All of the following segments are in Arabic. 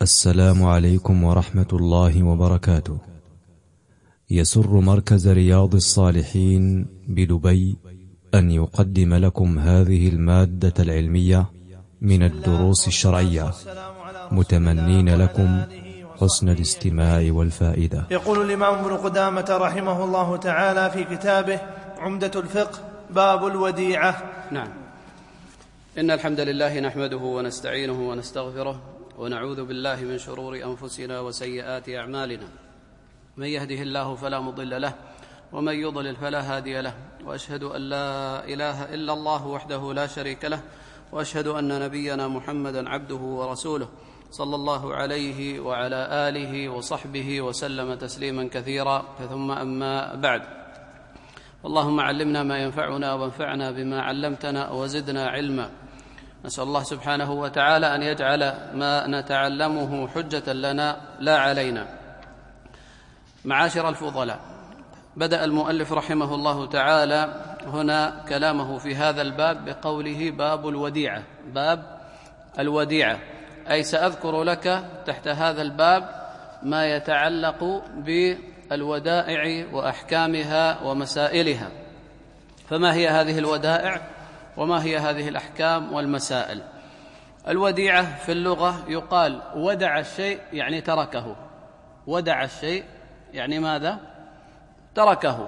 السلام عليكم ورحمة الله وبركاته. يسر مركز رياض الصالحين بدبي أن يقدم لكم هذه المادة العلمية من الدروس الشرعية، متمنين لكم حسن الاستماع والفائدة. يقول الإمام ابن قدامة رحمه الله تعالى في كتابه عمدة الفقه باب الوديعة. نعم. إن الحمد لله نحمده ونستعينه ونستغفره ونعوذ بالله من شرور أنفسنا وسيئات أعمالنا، من يهده الله فلا مضل له ومن يضلل فلا هادي له، وأشهد أن لا إله إلا الله وحده لا شريك له، وأشهد أن نبينا محمدا عبده ورسوله صلى الله عليه وعلى آله وصحبه وسلم تسليما كثيرا. ثم أما بعد، اللهم علمنا ما ينفعنا وانفعنا بما علمتنا وزدنا علما. نسأل الله سبحانه وتعالى أن يجعل ما نتعلمه حجة لنا لا علينا. معاشر الفضلاء، بدأ المؤلف رحمه الله تعالى هنا كلامه في هذا الباب بقوله باب الوديعة. باب الوديعة، أي سأذكر لك تحت هذا الباب ما يتعلق بالودائع وأحكامها ومسائلها. فما هي هذه الودائع وما هي هذه الأحكام والمسائل؟ الوديعة في اللغة يقال ودع الشيء يعني تركه. ودع الشيء يعني ماذا؟ تركه.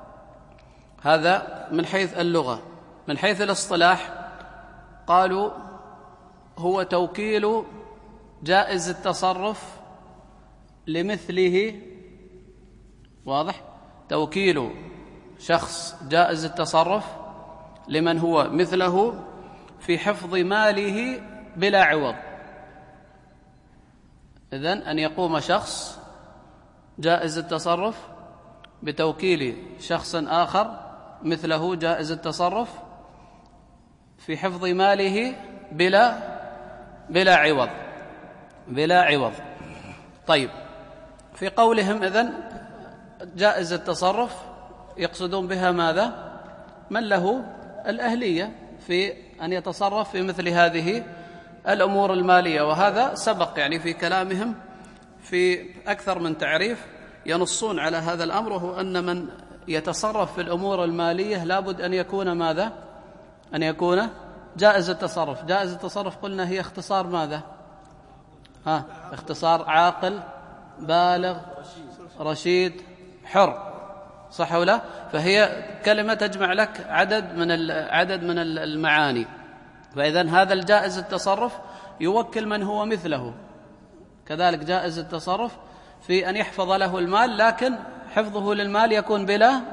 هذا من حيث اللغة. من حيث الاصطلاح قالوا هو توكيل جائز التصرف لمثله. واضح؟ توكيل شخص جائز التصرف لمن هو مثله في حفظ ماله بلا عوض. إذن أن يقوم شخص جائز التصرف بتوكيل شخص آخر مثله جائز التصرف في حفظ ماله بلا عوض. بلا عوض. طيب، في قولهم إذن جائز التصرف يقصدون بها ماذا؟ من له الأهلية في أن يتصرف في مثل هذه الأمور المالية. وهذا سبق يعني في كلامهم في أكثر من تعريف ينصون على هذا الأمر، وهو أن من يتصرف في الأمور المالية لابد أن يكون ماذا؟ أن يكون جائز التصرف. جائز التصرف قلنا هي اختصار ماذا؟ اختصار عاقل بالغ رشيد حر، صح ولا؟ فهي كلمة تجمع لك عدد من المعاني. فإذن هذا الجائز التصرف يوكل من هو مثله. كذلك جائز التصرف في أن يحفظ له المال، لكن حفظه للمال يكون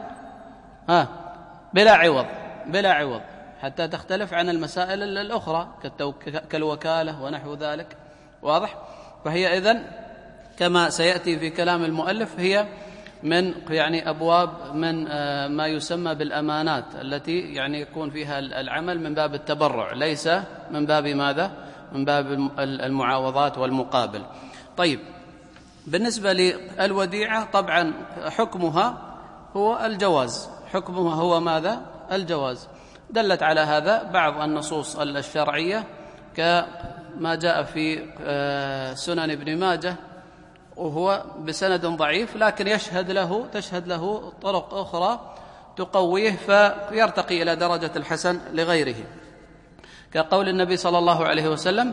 بلا عوض. بلا عوض، حتى تختلف عن المسائل الأخرى كالوكالة ونحو ذلك. واضح؟ فهي إذن كما سيأتي في كلام المؤلف هي من يعني أبواب من ما يسمى بالأمانات التي يعني يكون فيها العمل من باب التبرع، ليس من باب ماذا؟ من باب المعاوضات والمقابل. طيب، بالنسبة للوديعة طبعا حكمها هو الجواز. حكمها هو ماذا؟ الجواز. دلت على هذا بعض النصوص الشرعية كما جاء في سنن ابن ماجه، وهو بسند ضعيف لكن تشهد له طرق أخرى تقويه فيرتقي إلى درجة الحسن لغيره، كقول النبي صلى الله عليه وسلم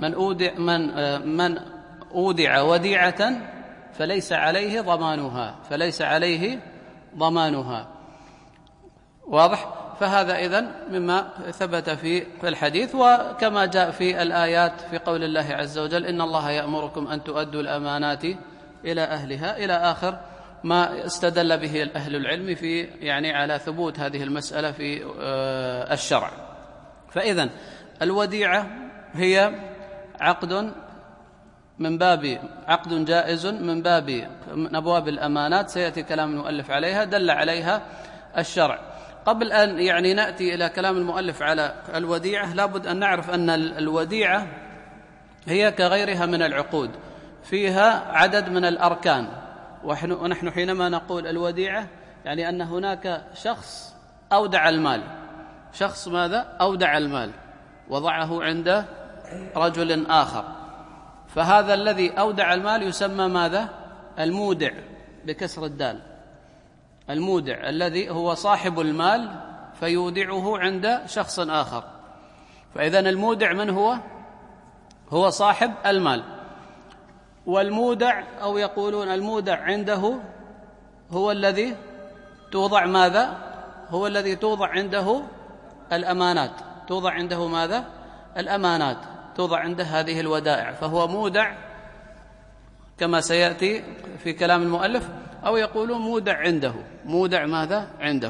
من أودع وديعة فليس عليه ضمانها. واضح؟ فهذا إذن مما ثبت في الحديث، وكما جاء في الآيات في قول الله عز وجل إن الله يأمركم أن تؤدوا الأمانات إلى أهلها، إلى آخر ما استدل به أهل العلم في يعني على ثبوت هذه المسألة في الشرع. فإذن الوديعة هي عقد جائز من أبواب الأمانات، سيأتي كلام المؤلف عليها، دل عليها الشرع. قبل أن يعني نأتي إلى كلام المؤلف على الوديعة، لابد أن نعرف أن الوديعة هي كغيرها من العقود، فيها عدد من الأركان. ونحن حينما نقول الوديعة يعني أن هناك شخص أودع المال. شخص ماذا؟ أودع المال وضعه عند رجل آخر، فهذا الذي أودع المال يسمى ماذا؟ المودع بكسر الدال. المودع الذي هو صاحب المال فيودعه عند شخص آخر. فإذن المودع من هو؟ هو صاحب المال. والمودع أو يقولون المودع عنده هو الذي توضع ماذا؟ هو الذي توضع عنده الأمانات. توضع عنده ماذا؟ الأمانات، توضع عنده هذه الودائع، فهو مودع كما سيأتي في كلام المؤلف، أو يقولون مودع عنده. مودع ماذا؟ عنده.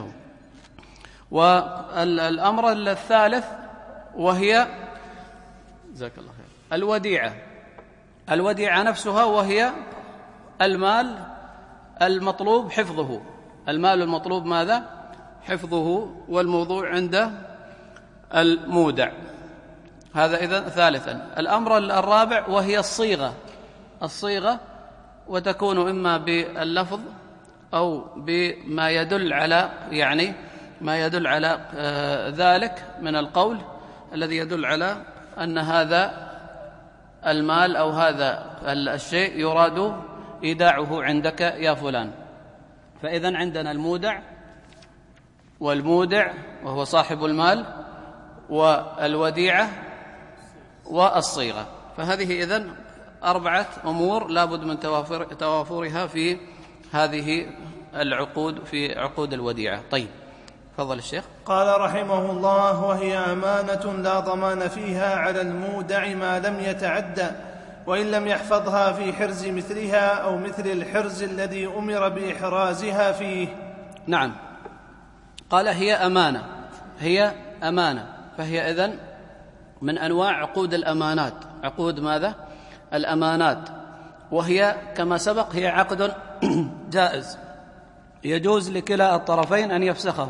والأمر الثالث وهي جزاك الله خير الوديعة. الوديعة نفسها وهي المال المطلوب حفظه. المال المطلوب ماذا؟ حفظه، والموضوع عند المودع. هذا إذن ثالثا. الأمر الرابع وهي الصيغة. الصيغة وتكون إما باللفظ أو بما يدل على ما يدل على ذلك من القول الذي يدل على أن هذا المال أو هذا الشيء يراد إيداعه عندك يا فلان. فإذن عندنا المودع والمودع وهو صاحب المال، والوديعة، والصيغة. فهذه إذن 4 أمور لا بد من توافرها في هذه العقود، في عقود الوديعة. طيب تفضل الشيخ. قال رحمه الله: وهي أمانة لا ضمان فيها على المودع ما لم يتعدى، وإن لم يحفظها في حرز مثلها أو مثل الحرز الذي أمر بإحرازها فيه. نعم، قال هي أمانة. هي أمانة، فهي إذن من أنواع عقود الأمانات. عقود ماذا؟ الأمانات. وهي كما سبق هي عقد جائز، يجوز لكلا الطرفين أن يفسخه.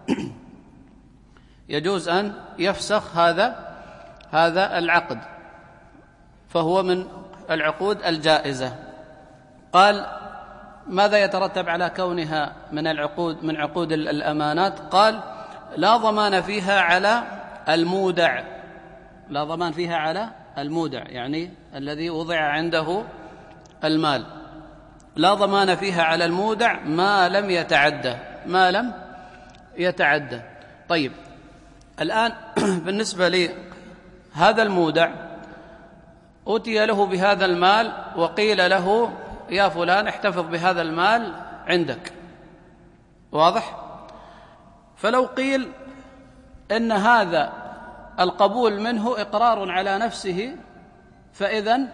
يجوز أن يفسخ هذا العقد، فهو من العقود الجائزة. قال ماذا يترتب على كونها من عقود الأمانات؟ قال لا ضمان فيها على المودع. لا ضمان فيها على المودع، يعني الذي وضع عنده المال. لا ضمان فيها على المودع ما لم يتعدى. ما لم يتعدى. طيب الآن بالنسبة لهذا المودع، أتي له بهذا المال وقيل له يا فلان احتفظ بهذا المال عندك. واضح؟ فلو قيل إن هذا القبول منه إقرار على نفسه، فإذن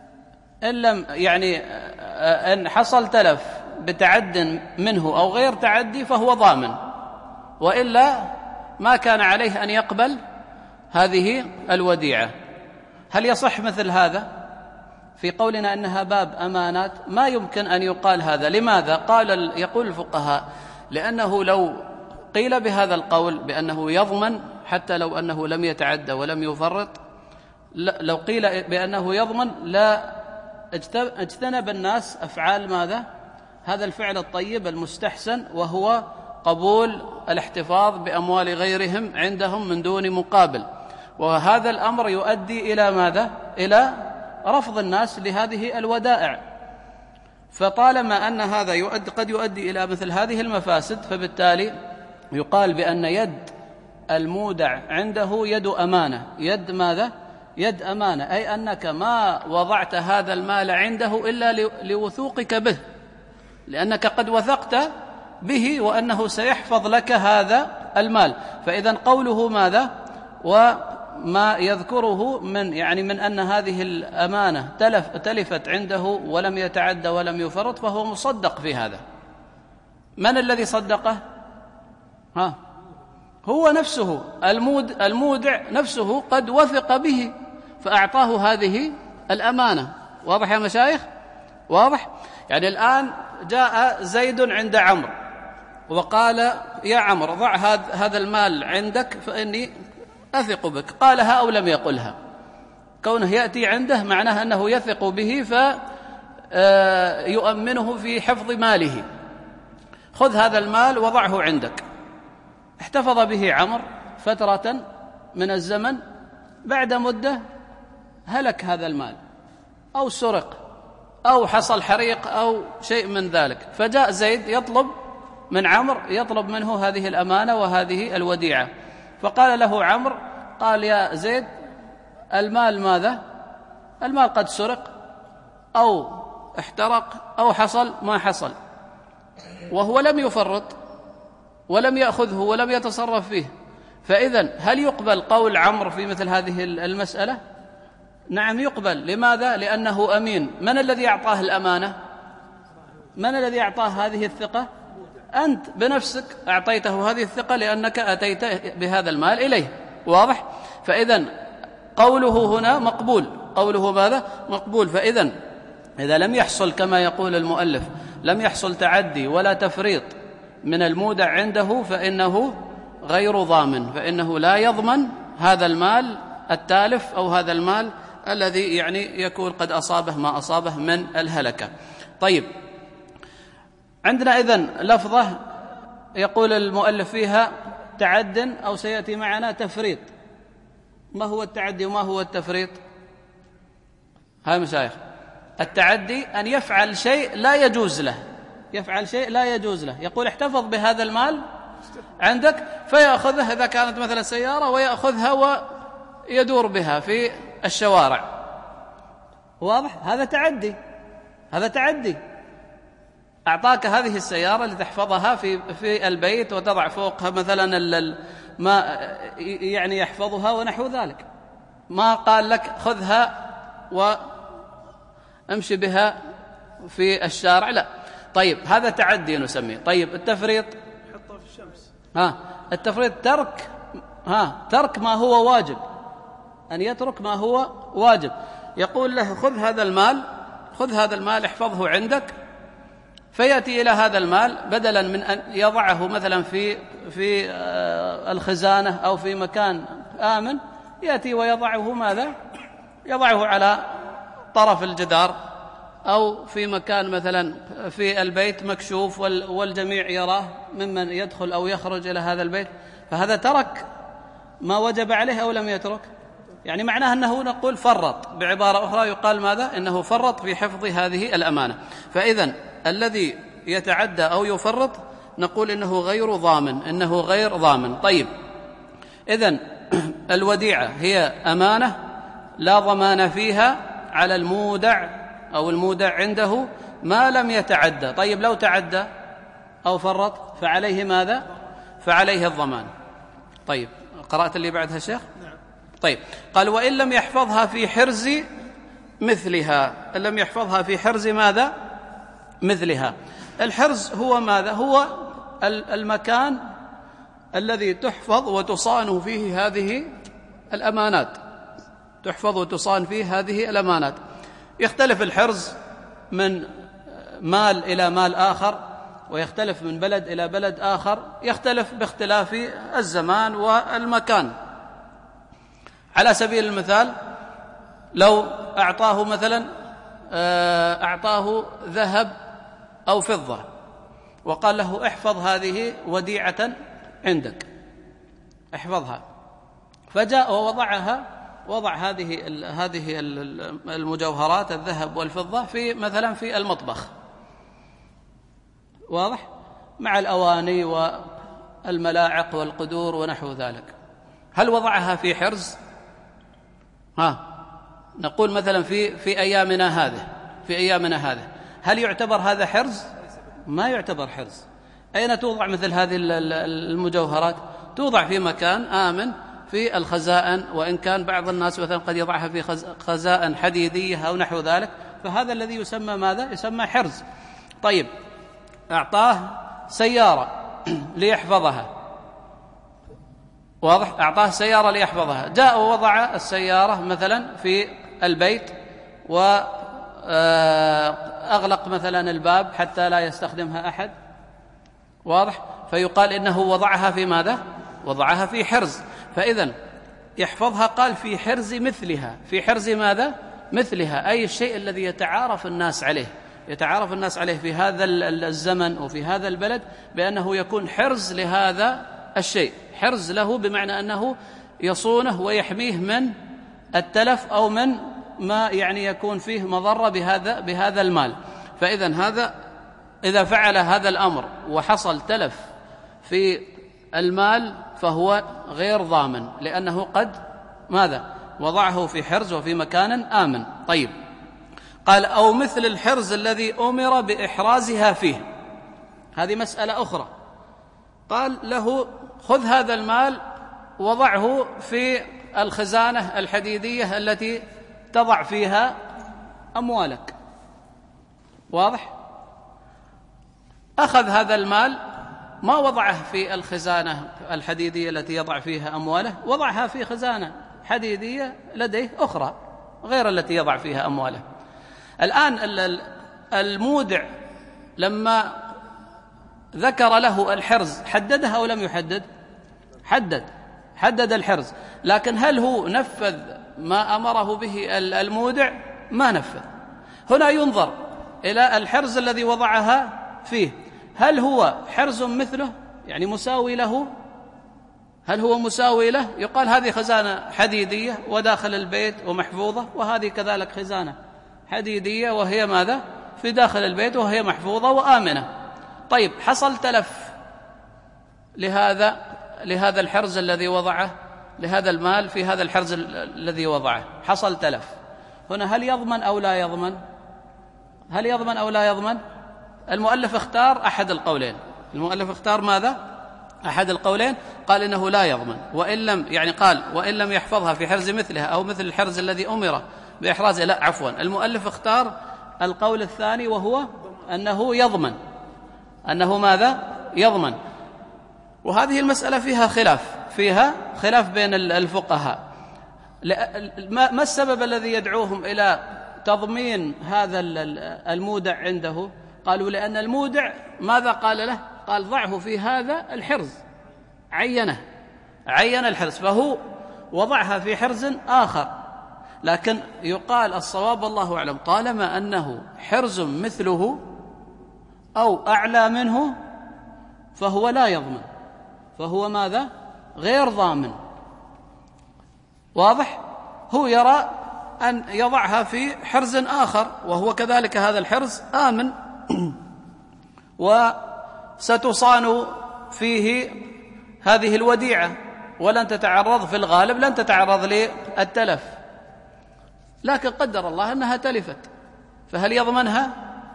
إن حصل تلف بتعد منه أو غير تعدي فهو ضامن، وإلا ما كان عليه أن يقبل هذه الوديعة. هل يصح مثل هذا؟ في قولنا أنها باب أمانات ما يمكن أن يقال هذا. لماذا؟ يقول الفقهاء لأنه لو قيل بهذا القول بأنه يضمن حتى لو أنه لم يتعدى ولم يفرط، لو قيل بأنه يضمن لا اجتنب الناس أفعال ماذا؟ هذا الفعل الطيب المستحسن، وهو قبول الاحتفاظ بأموال غيرهم عندهم من دون مقابل. وهذا الأمر يؤدي إلى ماذا؟ إلى رفض الناس لهذه الودائع. فطالما أن هذا قد يؤدي إلى مثل هذه المفاسد، فبالتالي يقال بأن يد المودع عنده يد أمانة. يد ماذا؟ يد أمانة، أي أنك ما وضعت هذا المال عنده إلا لوثوقك به، لأنك قد وثقت به وأنه سيحفظ لك هذا المال. فإذا قوله ماذا؟ وما يذكره من أن هذه الأمانة تلفت عنده ولم يتعدى ولم يفرط، فهو مصدق في هذا. من الذي صدقه؟ هو نفسه المودع نفسه قد وثق به فأعطاه هذه الأمانة. واضح يا مشايخ؟ واضح؟ يعني الآن جاء زيد عند عمرو وقال يا عمرو ضع هذا المال عندك فإني أثق بك. قالها أو لم يقلها، كونه يأتي عنده معناه أنه يثق به فيؤمنه في حفظ ماله. خذ هذا المال وضعه عندك. احتفظ به عمرو فترة من الزمن، بعد مدة هلك هذا المال، أو سرق أو حصل حريق أو شيء من ذلك، فجاء زيد يطلب من عمرو، يطلب منه هذه الأمانة وهذه الوديعة، فقال له عمرو، قال يا زيد المال ماذا؟ المال قد سرق أو احترق أو حصل ما حصل، وهو لم يفرط ولم يأخذه ولم يتصرف فيه، فإذن هل يقبل قول عمرو في مثل هذه المسألة؟ نعم يقبل. لماذا؟ لأنه أمين. من الذي أعطاه الأمانة؟ من الذي أعطاه هذه الثقة؟ أنت بنفسك أعطيته هذه الثقة لأنك أتيت بهذا المال إليه، واضح؟ فإذن قوله هنا مقبول. قوله ماذا؟ مقبول. فإذن إذا لم يحصل كما يقول المؤلف، لم يحصل تعدي ولا تفريط من المودع عنده، فإنه غير ضامن، فإنه لا يضمن هذا المال التالف أو هذا المال الذي يعني يكون قد أصابه ما أصابه من الهلكة. طيب، عندنا إذن لفظة يقول المؤلف فيها تعد، أو سيأتي معنا تفريط. ما هو التعدي وما هو التفريط؟ هاي مشايخ، التعدي أن يفعل شيء لا يجوز له، يفعل شيء لا يجوز له، يقول احتفظ بهذا المال عندك، فيأخذه إذا كانت مثلا سيارة ويأخذها ويدور بها في الشوارع، واضح؟ هذا تعدي، هذا تعدي. أعطاك هذه السيارة لتحفظها في البيت وتضع فوقها مثلا ما يعني يحفظها ونحو ذلك، ما قال لك خذها وامشي بها في الشارع، لا. طيب، هذا تعدي نسميه. طيب، التفريط حطها في الشمس. التفريط ترك ما هو واجب، أن يترك ما هو واجب. يقول له خذ هذا المال احفظه عندك، فيأتي إلى هذا المال بدلا من أن يضعه مثلا في الخزانة أو في مكان آمن، يأتي ويضعه ماذا؟ يضعه على طرف الجدار أو في مكان مثلا في البيت مكشوف والجميع يراه ممن يدخل أو يخرج إلى هذا البيت، فهذا ترك ما وجب عليه أو لم يترك؟ يعني معناه أنه نقول فرط، بعبارة أخرى يقال ماذا؟ إنه فرط في حفظ هذه الأمانة. فإذن الذي يتعدى أو يفرط نقول إنه غير ضامن، إنه غير ضامن. طيب، إذن الوديعة هي أمانة لا ضمان فيها على المودع أو المودع عنده ما لم يتعدى. طيب، لو تعدى أو فرط فعليه ماذا؟ فعليه الضمان. طيب، قرأت اللي بعدها شيخ؟ نعم. طيب، قال وإن لم يحفظها في حرز مثلها. إن لم يحفظها في حرز ماذا؟ مثلها. الحرز هو ماذا؟ هو المكان الذي تحفظ وتصان فيه هذه الأمانات، تحفظ وتصان فيه هذه الأمانات. يختلف الحرز من مال إلى مال آخر، ويختلف من بلد إلى بلد آخر، يختلف باختلاف الزمان والمكان. على سبيل المثال، لو أعطاه مثلا أعطاه ذهب أو فضة وقال له احفظ هذه وديعة عندك، احفظها، فجاء ووضعها، وضع هذه المجوهرات الذهب والفضة في مثلا في المطبخ، واضح؟ مع الأواني والملاعق والقدور ونحو ذلك. هل وضعها في حرز؟ نقول مثلا في أيامنا هذه هل يعتبر هذا حرز؟ ما يعتبر حرز. أين توضع مثل هذه المجوهرات؟ توضع في مكان آمن في الخزائن، وإن كان بعض الناس مثلا قد يضعها في خزائن حديدية أو نحو ذلك، فهذا الذي يسمى ماذا؟ يسمى حرز. طيب، أعطاه سيارة ليحفظها، واضح؟ أعطاه سيارة ليحفظها، جاء ووضع السيارة مثلا في البيت وأغلق مثلا الباب حتى لا يستخدمها أحد، واضح؟ فيقال إنه وضعها في ماذا؟ وضعها في حرز. فإذن يحفظها قال في حرز مثلها. في حرز ماذا؟ مثلها، أي الشيء الذي يتعارف الناس عليه، يتعارف الناس عليه في هذا الزمن وفي هذا البلد بأنه يكون حرز لهذا الشيء، حرز له بمعنى أنه يصونه ويحميه من التلف أو من ما يعني يكون فيه مضرة بهذا المال. فإذا هذا إذا فعل هذا الأمر وحصل تلف في المال فهو غير ضامن، لأنه قد ماذا؟ وضعه في حرز وفي مكان آمن. طيب، قال أو مثل الحرز الذي أمر بإحرازها فيه، هذه مسألة أخرى. قال له خذ هذا المال وضعه في الخزانة الحديدية التي تضع فيها أموالك، واضح؟ أخذ هذا المال، ما وضعه في الخزانة الحديدية التي يضع فيها أمواله، وضعها في خزانة حديدية لديه أخرى غير التي يضع فيها أمواله. الآن المودع لما ذكر له الحرز حدده أو لم يحدد؟ حدد الحرز، لكن هل هو نفذ ما أمره به المودع؟ ما نفذ. هنا ينظر إلى الحرز الذي وضعها فيه، هل هو حرز مثله يعني مساوي له؟ هل هو مساوي له؟ يقال هذه خزانة حديدية وداخل البيت ومحفوظة، وهذه كذلك خزانة حديدية وهي ماذا؟ في داخل البيت وهي محفوظة وآمنة. طيب، حصل تلف لهذا الحرز الذي وضعه، لهذا المال في هذا الحرز الذي وضعه حصل تلف، هنا هل يضمن أو لا يضمن؟ هل يضمن أو لا يضمن؟ المؤلف اختار أحد القولين. المؤلف اختار ماذا؟ أحد القولين، قال إنه لا يضمن، وإن لم يعني قال وإن لم يحفظها في حرز مثلها أو مثل الحرز الذي أمر بإحرازه. لا، عفوا، المؤلف اختار القول الثاني وهو أنه يضمن. أنه ماذا؟ يضمن. وهذه المسألة فيها خلاف بين الفقهاء. ما السبب الذي يدعوهم إلى تضمين هذا المودع عنده؟ قالوا لأن المودع ماذا قال له؟ قال ضعه في هذا الحرز، عين الحرز، فهو وضعها في حرز آخر. لكن يقال الصواب والله أعلم، طالما أنه حرز مثله أو أعلى منه فهو لا يضمن، فهو ماذا؟ غير ضامن، واضح؟ هو يرى أن يضعها في حرز آخر وهو كذلك هذا الحرز آمن وستصان فيه هذه الوديعة ولن تتعرض في الغالب لن تتعرض للتلف، لكن قدر الله أنها تلفت، فهل يضمنها؟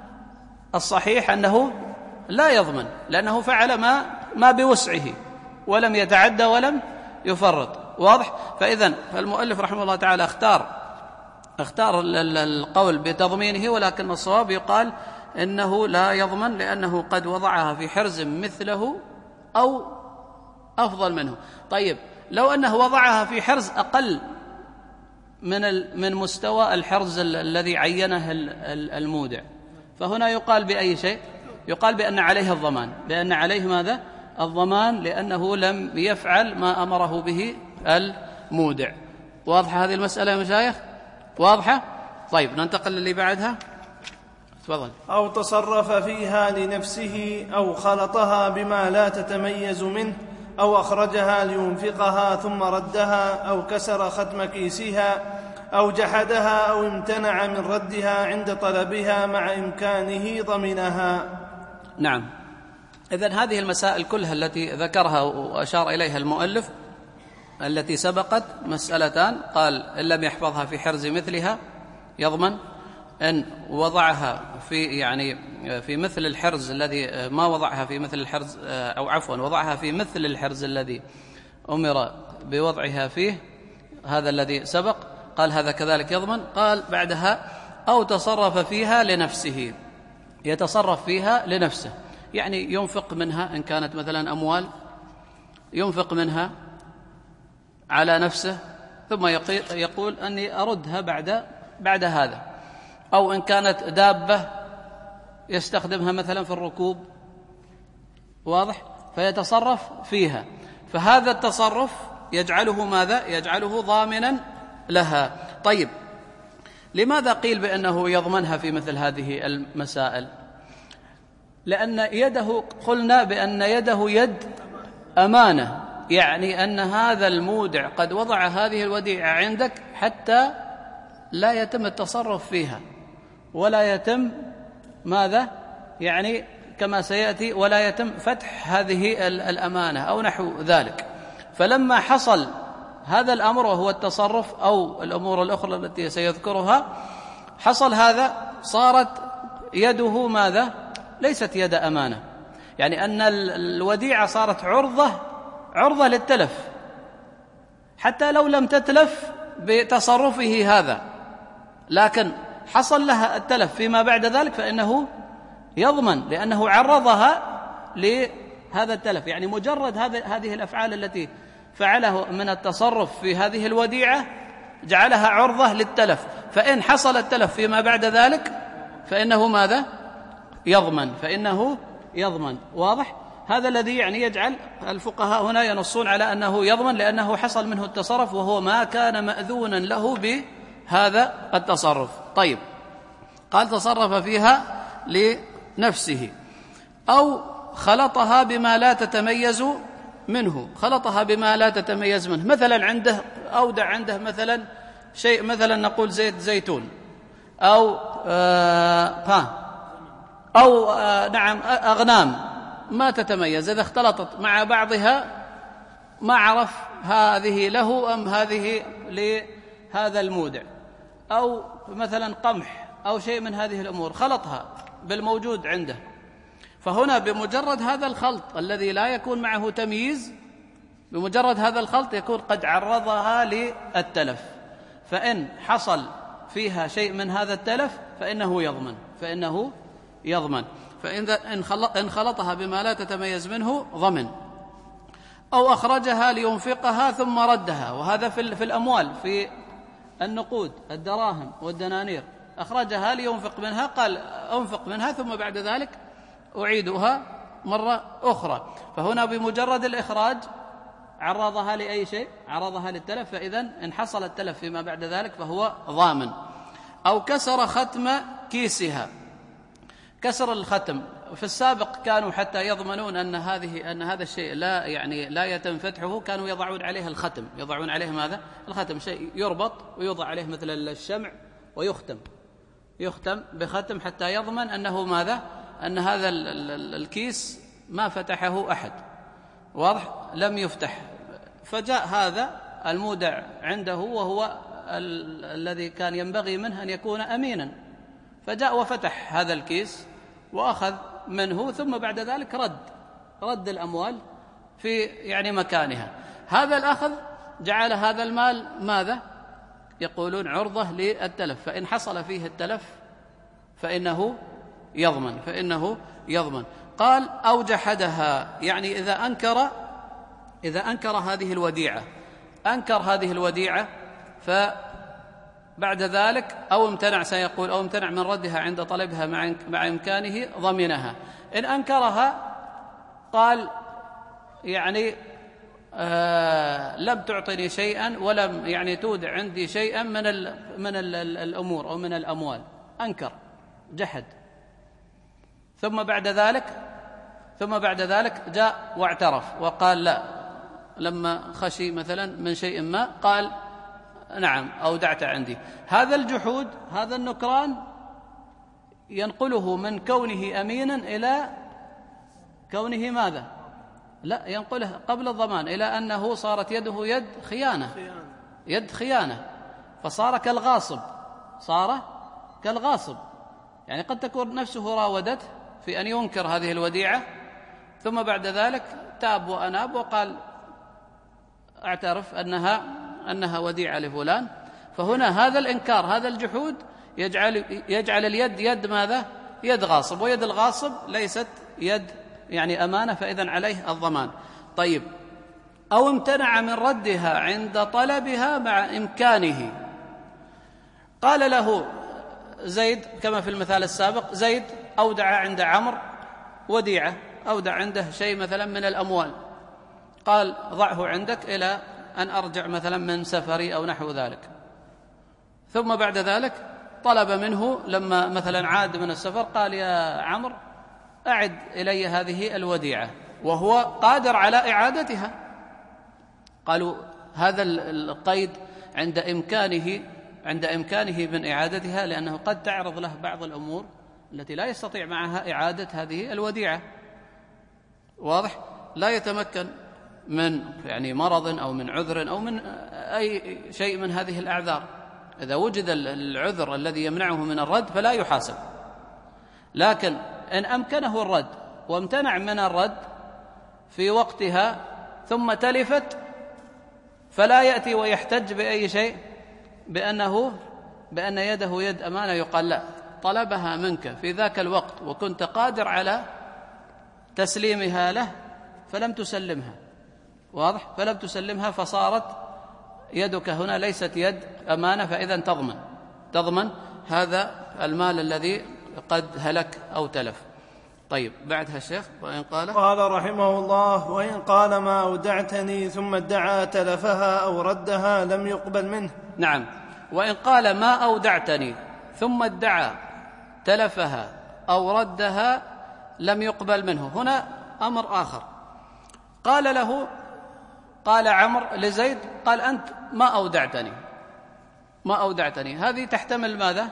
الصحيح أنه لا يضمن، لأنه فعل ما بوسعه ولم يتعدى ولم يفرط، واضح؟ فإذن المؤلف رحمه الله تعالى اختار القول بتضمينه، ولكن الصواب يقال إنه لا يضمن، لأنه قد وضعها في حرز مثله أو أفضل منه. طيب، لو أنه وضعها في حرز أقل من مستوى الحرز الذي عينه المودع، فهنا يقال بأي شيء؟ يقال بأن عليه الضمان، بأن عليه ماذا؟ الضمان، لأنه لم يفعل ما أمره به المودع. واضحة هذه المسألة يا مشايخ؟ واضحة؟ طيب، ننتقل للي بعدها. تفضل. أو تصرف فيها لنفسه أو خلطها بما لا تتميز منه أو أخرجها لينفقها ثم ردها أو كسر ختم كيسها أو جحدها أو امتنع من ردها عند طلبها مع إمكانه ضمنها. نعم. إذن هذه المسائل كلها التي ذكرها وأشار إليها المؤلف التي سبقت مسألتان، قال إن لم يحفظها في حرز مثلها يضمن، إن وضعها في مثل الحرز الذي ما وضعها في مثل الحرز، أو عفوا وضعها في مثل الحرز الذي أمر بوضعها فيه، هذا الذي سبق، قال هذا كذلك يضمن. قال بعدها أو تصرف فيها لنفسه، يتصرف فيها لنفسه، يعني ينفق منها، إن كانت مثلا أموال ينفق منها على نفسه ثم يقول أني أردها بعد هذا، أو إن كانت دابة يستخدمها مثلا في الركوب، واضح؟ فيتصرف فيها، فهذا التصرف يجعله ماذا؟ يجعله ضامنا لها. طيب، لماذا قيل بأنه يضمنها في مثل هذه المسائل؟ لأن يده، قلنا بأن يده يد أمانة، يعني أن هذا المودع قد وضع هذه الوديعة عندك حتى لا يتم التصرف فيها، ولا يتم ماذا؟ يعني كما سيأتي، ولا يتم فتح هذه الأمانة أو نحو ذلك. فلما حصل هذا الأمر وهو التصرف أو الأمور الأخرى التي سيذكرها، حصل هذا، صارت يده ماذا؟ ليست يد أمانة، يعني أن الوديعة صارت عرضة للتلف، حتى لو لم تتلف بتصرفه هذا، لكن حصل لها التلف فيما بعد ذلك فإنه يضمن، لأنه عرضها لهذا التلف. يعني مجرد هذه الأفعال التي فعله من التصرف في هذه الوديعة جعلها عرضة للتلف، فإن حصل التلف فيما بعد ذلك فإنه ماذا؟ يضمن، فإنه يضمن. واضح؟ هذا الذي يعني يجعل الفقهاء هنا ينصون على أنه يضمن، لأنه حصل منه التصرف وهو ما كان مأذونا له بهذا التصرف. طيب، قال تصرف فيها لنفسه أو خلطها بما لا تتميز منه. خلطها بما لا تتميز منه، مثلا عنده أودع عنده مثلا شيء، مثلا نقول زيت زيتون أو نعم أغنام ما تتميز، إذا اختلطت مع بعضها ما عرف هذه له أم هذه لهذا المودع، أو مثلا قمح أو شيء من هذه الأمور، خلطها بالموجود عنده، فهنا بمجرد هذا الخلط الذي لا يكون معه تمييز، بمجرد هذا الخلط يكون قد عرضها للتلف، فإن حصل فيها شيء من هذا التلف فإنه يضمن. فإن خلطها بما لا تتميز منه ضمن. أو أخرجها لينفقها ثم ردها، وهذا في الأموال، في النقود، الدراهم والدنانير، أخرجها لينفق منها، قال أنفق منها ثم بعد ذلك أعيدها مرة أخرى، فهنا بمجرد الإخراج عرضها لأي شيء؟ عرضها للتلف، فإذا إن حصل التلف فيما بعد ذلك فهو ضامن. أو كسر ختم كيسها. كسر الختم في السابق كانوا حتى يضمنون أن هذا الشيء لا يتم فتحه، كانوا يضعون عليه الختم. يضعون عليه ماذا؟ الختم، شيء يربط ويوضع عليه مثل الشمع ويختم بختم حتى يضمن أنه ماذا؟ أن هذا الكيس ما فتحه أحد، واضح؟ لم يفتح. فجاء هذا المودع عنده وهو الذي كان ينبغي منه أن يكون أمينا، فجاء وفتح هذا الكيس وأخذ منه، ثم بعد ذلك رد الأموال في يعني مكانها. هذا الأخذ جعل هذا المال ماذا؟ يقولون عرضة للتلف، فإن حصل فيه التلف فإنه يضمن. قال أو جحدها، يعني إذا أنكر هذه الوديعة فبعد ذلك أو امتنع، سيقول أو امتنع من ردها عند طلبها مع إمكانه ضمنها. إن أنكرها قال يعني لم تعطني شيئا ولم يعني تودع عندي شيئا من الأمور أو من الأموال، أنكر، جحد، ثم بعد ذلك جاء واعترف وقال لا، لما خشي مثلا من شيء ما قال نعم أودعت عندي. هذا الجحود، هذا النكران ينقله من كونه أمينا إلى كونه ماذا؟ لا، ينقله قبل الضمان إلى أنه صارت يده يد خيانة، فصار كالغاصب. يعني قد تكون نفسه راودته في أن ينكر هذه الوديعة، ثم بعد ذلك تاب وأناب وقال اعترف أنها وديعة لفلان. فهنا هذا الإنكار، هذا الجحود يجعل اليد يد ماذا؟ يد غاصب، ويد الغاصب ليست يد يعني أمانة، فإذن عليه الضمان. طيب، أو امتنع من ردها عند طلبها مع إمكانه. قال له زيد كما في المثال السابق، زيد أودع عند عمرو وديعة، أودع عنده شيء مثلا من الأموال، قال ضعه عندك إلى أن أرجع مثلا من سفري أو نحو ذلك. ثم بعد ذلك طلب منه لما مثلا عاد من السفر، قال يا عمرو أعد إلي هذه الوديعة، وهو قادر على إعادتها. قالوا هذا القيد عند عند إمكانه من إعادتها، لأنه قد تعرض له بعض الأمور التي لا يستطيع معها إعادة هذه الوديعة. واضح؟ لا يتمكن من يعني مرض أو من عذر أو من أي شيء من هذه الأعذار. إذا وجد العذر الذي يمنعه من الرد فلا يحاسب، لكن إن أمكنه الرد وامتنع من الرد في وقتها ثم تلفت، فلا يأتي ويحتج بأي شيء بأن يده يد أمانة. يقال لا، طلبها منك في ذاك الوقت وكنت قادر على تسليمها له فلم تسلمها. واضح؟ فلم تسلمها، فصارت يدك هنا ليست يد أمانة، فإذا تضمن هذا المال الذي قد هلك أو تلف. طيب، بعدها الشيخ وإن قال رحمه الله: وإن قال ما أودعتني ثم ادعى تلفها أو ردها لم يقبل منه. نعم، وإن قال ما أودعتني ثم ادعى تلفها أو ردها لم يقبل منه. هنا أمر آخر، قال عمرو لزيد، قال أنت ما أودعتني. هذه تحتمل ماذا؟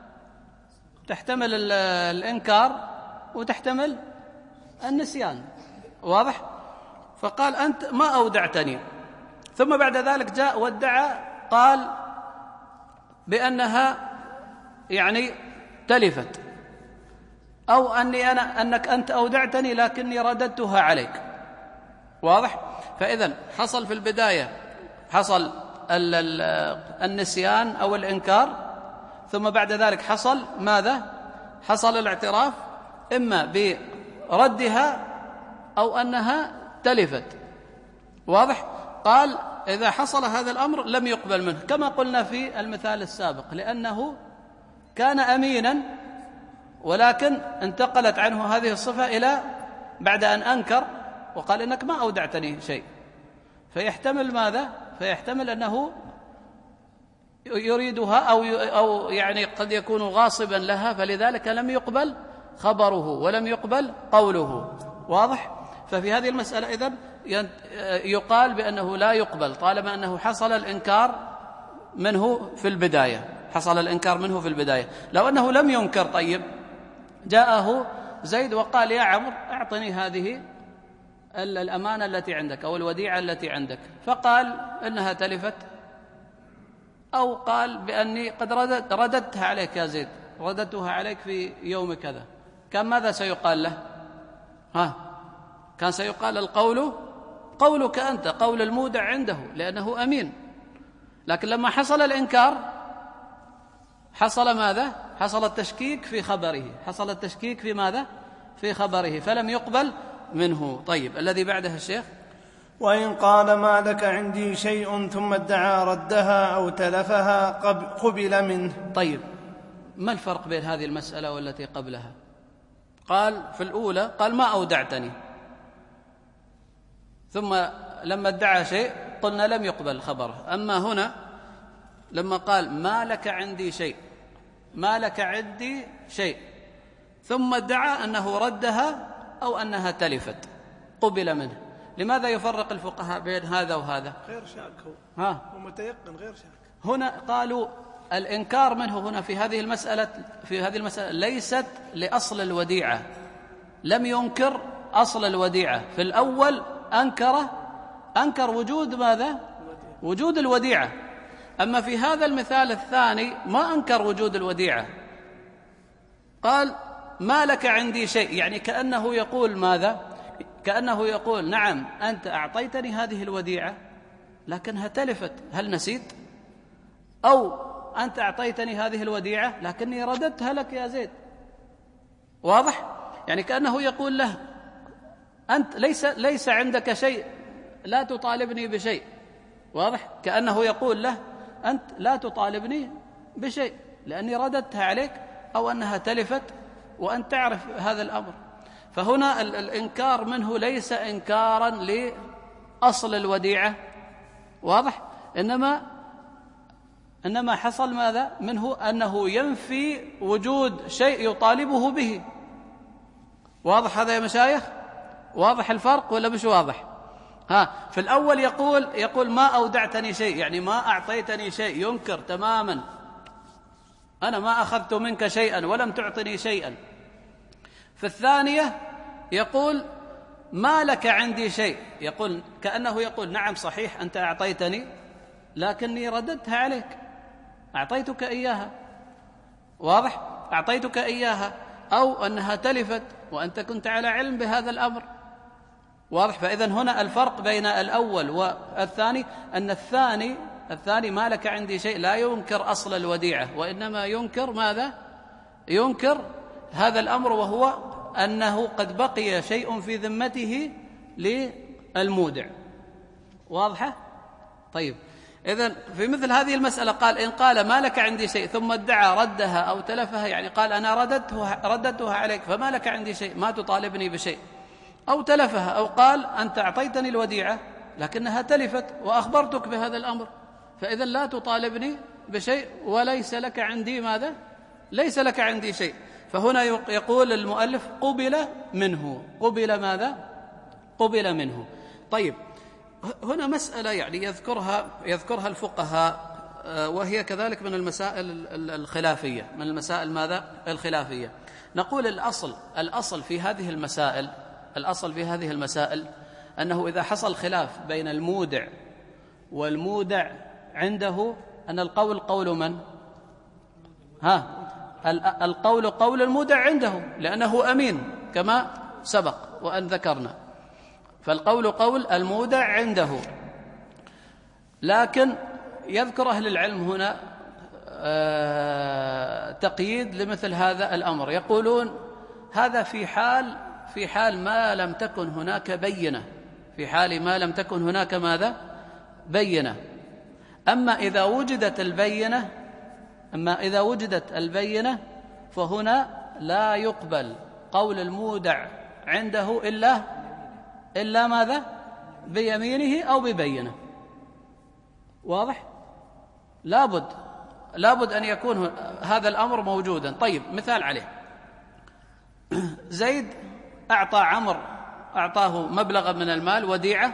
تحتمل الإنكار وتحتمل النسيان. واضح؟ فقال أنت ما أودعتني، ثم بعد ذلك جاء وادعى، قال بأنها يعني تلفت، أو أنك أنت أودعتني لكني رددتها عليك. واضح؟ فإذن حصل في البداية حصل النسيان أو الإنكار، ثم بعد ذلك حصل ماذا؟ حصل الاعتراف إما بردها أو أنها تلفت. واضح؟ قال إذا حصل هذا الأمر لم يقبل منه، كما قلنا في المثال السابق، لأنه كان أمينا ولكن انتقلت عنه هذه الصفة إلى بعد أن أنكر وقال إنك ما أودعتني شيء، فيحتمل ماذا؟ فيحتمل أنه يريدها أو يعني قد يكون غاصبا لها، فلذلك لم يقبل خبره ولم يقبل قوله. واضح؟ ففي هذه المسألة إذن يقال بأنه لا يقبل طالما أنه حصل الإنكار منه في البداية. لو أنه لم ينكر، طيب، جاءه زيد وقال يا عمرو أعطني هذه الأمانة التي عندك أو الوديعة التي عندك، فقال إنها تلفت، أو قال بأني قد رددتها عليك يا زيد، رددتها عليك في يوم كذا، كان ماذا سيقال له؟ كان سيقال القول قولك أنت، قول المودع عنده، لأنه أمين. لكن لما حصل الإنكار حصل ماذا؟ حصل التشكيك في خبره، حصل التشكيك في ماذا؟ في خبره، فلم يقبل منه. طيب، الذي بعده الشيخ: وإن قال ما لك عندي شيء ثم ادعى ردها أو تلفها قبل منه. طيب، ما الفرق بين هذه المسألة والتي قبلها؟ قال في الأولى قال ما أودعتني، ثم لما ادعى شيء قلنا لم يقبل خبره. أما هنا لما قال ما لك عندي شيء ثم ادعى أنه ردها أو أنها تلفت قبل منه. لماذا يفرق الفقهاء بين هذا وهذا؟ غير شاك هو ومتيقن غير شاك. هنا قالوا الإنكار منه هنا في هذه المسألة ليست لأصل الوديعة، لم ينكر أصل الوديعة. في الأول أنكر وجود ماذا؟ وجود الوديعة. أما في هذا المثال الثاني ما أنكر وجود الوديعة، قال ما لك عندي شيء، يعني كأنه يقول ماذا؟ كأنه يقول نعم أنت أعطيتني هذه الوديعة لكنها تلفت، هل نسيت؟ أو أنت أعطيتني هذه الوديعة لكني رددتها لك يا زيد. واضح؟ يعني كأنه يقول له أنت ليس عندك شيء، لا تطالبني بشيء. واضح؟ كأنه يقول له أنت لا تطالبني بشيء لأني رددتها عليك أو أنها تلفت وأنت تعرف هذا الأمر. فهنا الإنكار منه ليس إنكارا لأصل الوديعة. واضح؟ إنما حصل ماذا منه؟ أنه ينفي وجود شيء يطالبه به. واضح هذا يا مشايخ؟ واضح الفرق ولا مش واضح؟ في الأول يقول ما أودعتني شيء، يعني ما أعطيتني شيء، ينكر تماما أنا ما أخذت منك شيئا ولم تعطني شيئا. في الثانية يقول ما لك عندي شيء، يقول كأنه يقول نعم صحيح أنت أعطيتني لكني رددتها عليك، أعطيتك إياها، واضح؟ أعطيتك إياها، أو أنها تلفت وأنت كنت على علم بهذا الأمر، واضح؟ فإذن هنا الفرق بين الأول والثاني أن الثاني ما لك عندي شيء لا ينكر أصل الوديعة، وإنما ينكر ماذا؟ ينكر هذا الأمر، وهو أنه قد بقي شيء في ذمته للمودع، واضحة؟ طيب، إذن في مثل هذه المسألة قال إن قال ما لك عندي شيء ثم ادعى ردها أو تلفها، يعني قال أنا رددتها عليك فما لك عندي شيء، ما تطالبني بشيء، أو تلفها، أو قال أنت أعطيتني الوديعة لكنها تلفت وأخبرتك بهذا الأمر، فإذا لا تطالبني بشيء وليس لك عندي ماذا؟ ليس لك عندي شيء. فهنا يقول المؤلف قبل منه. قبل ماذا؟ قبل منه. طيب، هنا مسألة يعني يذكرها الفقهاء، وهي كذلك من المسائل الخلافية، من المسائل ماذا؟ الخلافية. نقول الأصل في هذه المسائل أنه إذا حصل خلاف بين المودع والمودع عنده أن القول قول من؟ القول قول المودع عنده، لأنه أمين كما سبق وأن ذكرنا، فالقول قول المودع عنده. لكن يذكر أهل العلم هنا تقييد لمثل هذا الأمر، يقولون هذا في حال ما لم تكن هناك بينة، في حال ما لم تكن هناك ماذا؟ بينة. أما إذا وجدت البينة فهنا لا يقبل قول المودع عنده إلا ماذا؟ بيمينه أو ببينة، واضح؟ لابد أن يكون هذا الأمر موجودا. طيب، مثال عليه، زيد أعطى عمرو، أعطاه مبلغا من المال وديعة،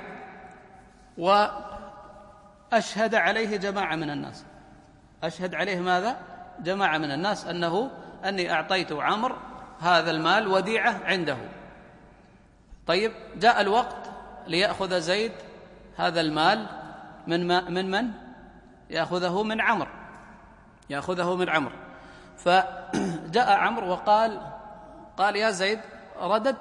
وأشهد عليه جماعة من الناس. أشهد عليه ماذا؟ جماعة من الناس أني أعطيت عمرو هذا المال وديعة عنده. طيب، جاء الوقت ليأخذ زيد هذا المال من يأخذه من عمرو. فجاء عمرو وقال يا زيد رددت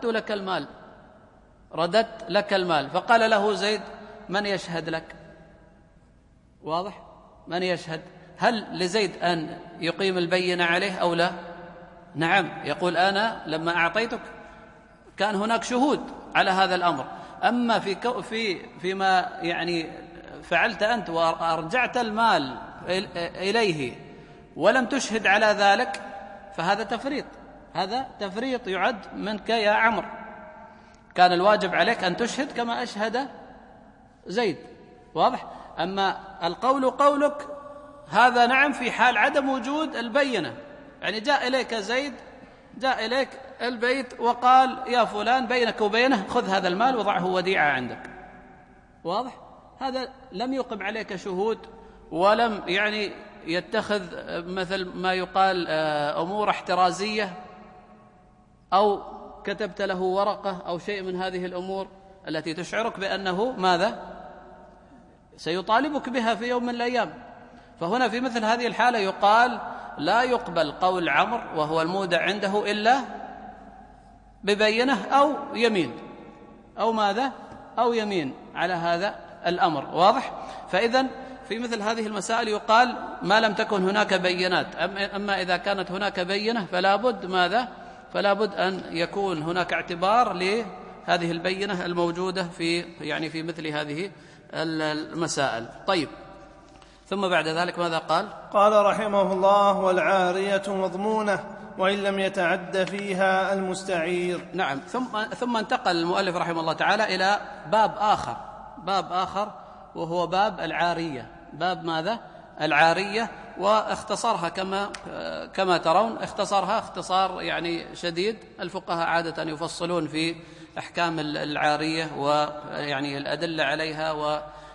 لك المال. فقال له زيد من يشهد لك؟ واضح؟ من يشهد؟ هل لزيد أن يقيم البينة عليه أو لا؟ نعم، يقول أنا لما أعطيتك كان هناك شهود على هذا الأمر، أما فيما يعني فعلت أنت وأرجعت المال إليه ولم تشهد على ذلك فهذا تفريط يعد منك يا عمرو. كان الواجب عليك أن تشهد كما أشهد زيد، واضح؟ أما القول قولك هذا نعم في حال عدم وجود البينة، يعني جاء إليك زيد، جاء إليك البيت وقال يا فلان بينك وبينه خذ هذا المال وضعه وديعة عندك، واضح؟ هذا لم يقم عليك شهود، ولم يعني يتخذ مثل ما يقال أمور احترازية، أو كتبت له ورقة أو شيء من هذه الأمور التي تشعرك بأنه ماذا؟ سيطالبك بها في يوم من الأيام. فهنا في مثل هذه الحالة يقال لا يقبل قول عمرو وهو المودع عنده إلا ببينة أو يمين، أو ماذا؟ أو يمين على هذا الأمر، واضح؟ فإذن في مثل هذه المسائل يقال ما لم تكن هناك بينات. أما إذا كانت هناك بينة فلا بد ماذا؟ فلا بد أن يكون هناك اعتبار لهذه البينة الموجودة في مثل هذه المسائل. طيب، ثم بعد ذلك ماذا قال؟ قال رحمه الله: والعارية مضمونة وإن لم يتعد فيها المستعير. نعم، ثم انتقل المؤلف رحمه الله تعالى إلى باب آخر وهو باب العارية. باب ماذا؟ العارية، واختصرها كما ترون، اختصرها اختصار يعني شديد. الفقهاء عادة يفصلون في أحكام العارية ويعني الأدلة عليها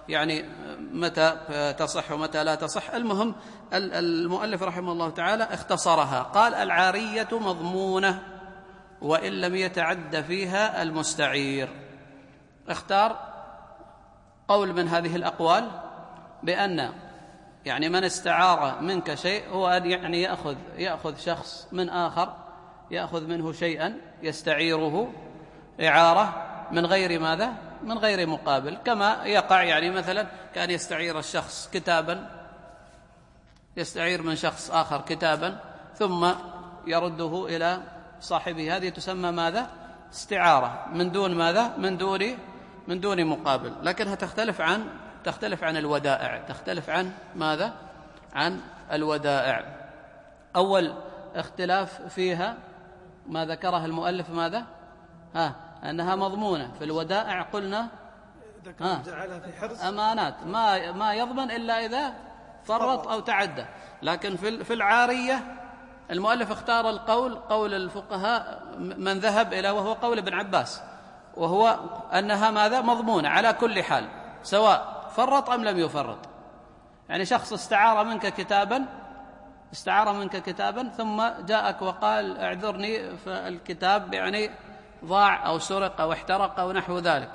يعني متى تصح ومتى لا تصح. المهم المؤلف رحمه الله تعالى اختصرها، قال العارية مضمونة وإن لم يتعد فيها المستعير. اختار قول من هذه الأقوال بأن يعني من استعار منك شيء هو يعني يأخذ شخص من آخر، يأخذ منه شيئا يستعيره إعارة من غير ماذا؟ من غير مقابل، كما يقع يعني مثلا كان يستعير الشخص كتابا، يستعير من شخص آخر كتابا ثم يرده إلى صاحبه، هذه تسمى ماذا؟ استعارة من دون ماذا؟ من دون مقابل، لكنها تختلف عن الودائع. تختلف عن ماذا؟ عن الودائع. أول اختلاف فيها ما ذكره المؤلف ماذا؟ أنها مضمونة. في الودائع قلنا جعلها في حرز أمانات ما يضمن إلا إذا فرط أو تعدى. لكن في العارية المؤلف اختار قول الفقهاء من ذهب إلى، وهو قول ابن عباس، وهو أنها ماذا؟ مضمونة على كل حال سواء فرط أم لم يفرط. يعني شخص استعار منك كتابا ثم جاءك وقال اعذرني فالكتاب يعني ضاع أو سرق أو احترق أو نحو ذلك،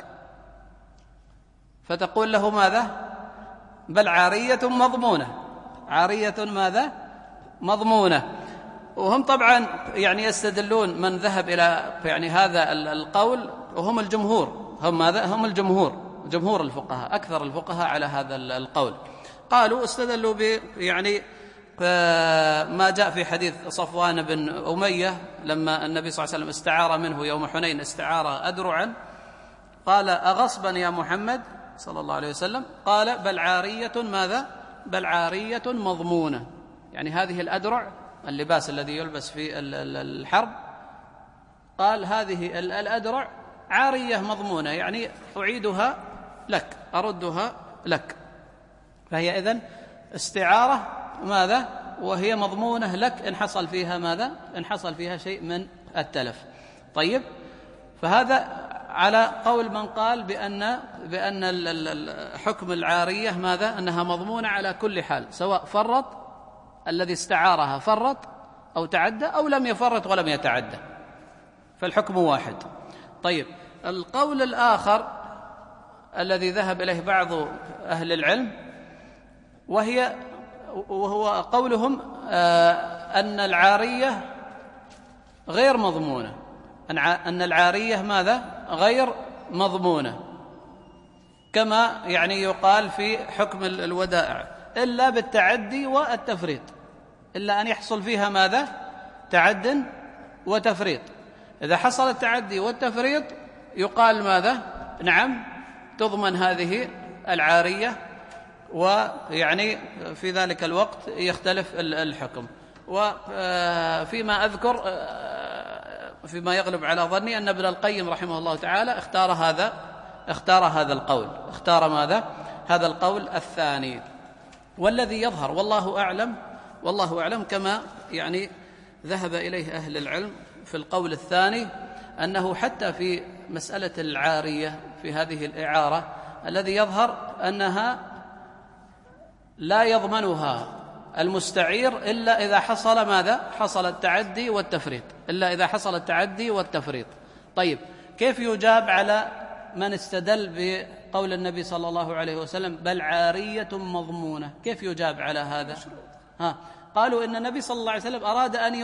فتقول له ماذا؟ بل عارية مضمونة. عارية ماذا؟ مضمونة. وهم طبعا يعني يستدلون من ذهب إلى يعني هذا القول، وهم الجمهور. هم ماذا؟ هم جمهور الفقهاء، أكثر الفقهاء على هذا القول. قالوا استدلوا يعني ما جاء في حديث صفوان بن أمية لما النبي صلى الله عليه وسلم استعار منه يوم حنين استعار أدرعا، قال أغصبا يا محمد صلى الله عليه وسلم؟ قال بل عارية ماذا؟ بل عارية مضمونة. يعني هذه الأدرع، اللباس الذي يلبس في الحرب، قال هذه الأدرع عارية مضمونة، يعني أعيدها لك، أردها لك. فهي إذن استعارة ماذا؟ وهي مضمونة لك إن حصل فيها ماذا؟ إن حصل فيها شيء من التلف. طيب، فهذا على قول من قال بأن حكم العارية ماذا؟ أنها مضمونة على كل حال، سواء فرط الذي استعارها فرط أو تعدى أو لم يفرط ولم يتعدى، فالحكم واحد. طيب، القول الآخر الذي ذهب إليه بعض أهل العلم وهو قولهم أن العارية غير مضمونة، أن العارية ماذا؟ غير مضمونة، كما يعني يقال في حكم الودائع، إلا بالتعدي والتفريط، إلا أن يحصل فيها ماذا؟ تعد وتفريط. إذا حصل التعدي والتفريط يقال ماذا؟ نعم، تضمن هذه العارية، ويعني في ذلك الوقت يختلف الحكم. وفيما أذكر فيما يغلب على ظني أن ابن القيم رحمه الله تعالى اختار هذا القول، اختار ماذا؟ هذا القول الثاني. والذي يظهر والله أعلم كما يعني ذهب إليه أهل العلم في القول الثاني، أنه حتى في مسألة العارية في هذه الإعارة الذي يظهر أنها لا يضمنها المستعير إلا إذا حصل ماذا؟ حصل التعدي والتفريط، إلا إذا حصل التعدي والتفريط. طيب، كيف يجاب على من استدل بقول النبي صلى الله عليه وسلم بل عارية مضمونة؟ كيف يجاب على هذا؟ قالوا إن النبي صلى الله عليه وسلم أراد أن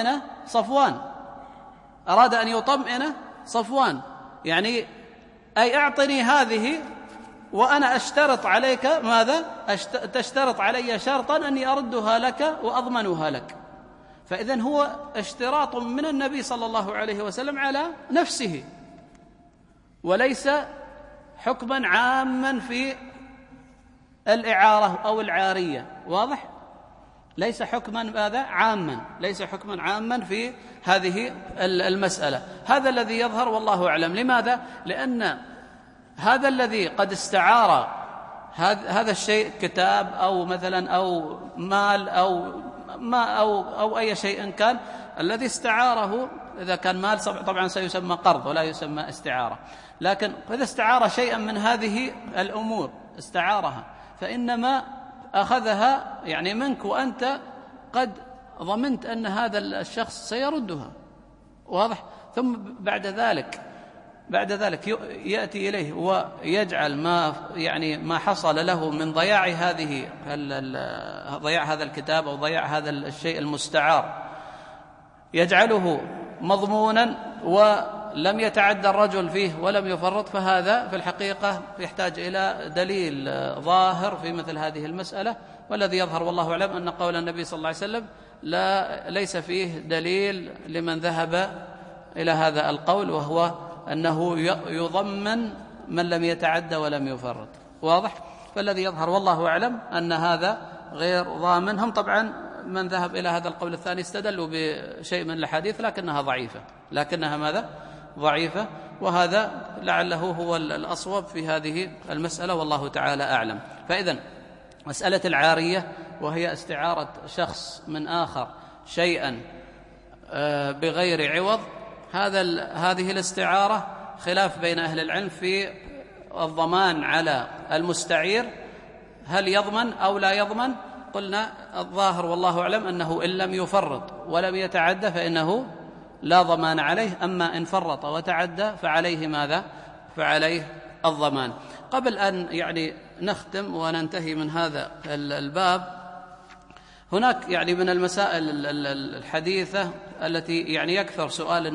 يطمئن صفوان، يعني أي أعطني هذه وأنا أشترط عليك ماذا؟ تشترط علي شرطا أني أردها لك وأضمنها لك. فإذن هو اشتراط من النبي صلى الله عليه وسلم على نفسه، وليس حكما عاما في الإعارة أو العارية. واضح؟ ليس حكما ماذا؟ عاما، ليس حكما عاما في هذه المسألة. هذا الذي يظهر والله أعلم. لماذا؟ لأن هذا الذي قد استعار هذا الشيء، كتاب أو مثلا أو مال أو ما أو أي شيء كان، الذي استعاره إذا كان مال طبعا سيسمى قرض ولا يسمى استعارة، لكن إذا استعار شيئا من هذه الأمور استعارها، فإنما أخذها يعني منك وأنت قد ضمنت أن هذا الشخص سيردها، واضح؟ ثم بعد ذلك يأتي إليه ويجعل ما حصل له من ضياع هذا الكتاب أو ضياع هذا الشيء المستعار، يجعله مضمونا ولم يتعدى الرجل فيه ولم يفرط، فهذا في الحقيقة يحتاج إلى دليل ظاهر في مثل هذه المسألة. والذي يظهر والله أعلم أن قول النبي صلى الله عليه وسلم ليس فيه دليل لمن ذهب إلى هذا القول، وهو أنه يضمن من لم يتعدى ولم يفرط، واضح؟ فالذي يظهر والله أعلم أن هذا غير ضامن. هم طبعا من ذهب إلى هذا القول الثاني استدلوا بشيء من الحديث لكنها ماذا؟ ضعيفة، وهذا لعله هو الأصوب في هذه المسألة والله تعالى أعلم. فإذن مسألة العارية، وهي استعارة شخص من آخر شيئا بغير عوض، هذه الاستعارة خلاف بين أهل العلم في الضمان على المستعير، هل يضمن أو لا يضمن؟ قلنا الظاهر والله أعلم أنه إن لم يفرط ولم يتعدى فإنه لا ضمان عليه، أما إن فرط وتعدى فعليه ماذا؟ فعليه الضمان. قبل أن نختم وننتهي من هذا الباب، هناك من المسائل الحديثة التي يكثر سؤال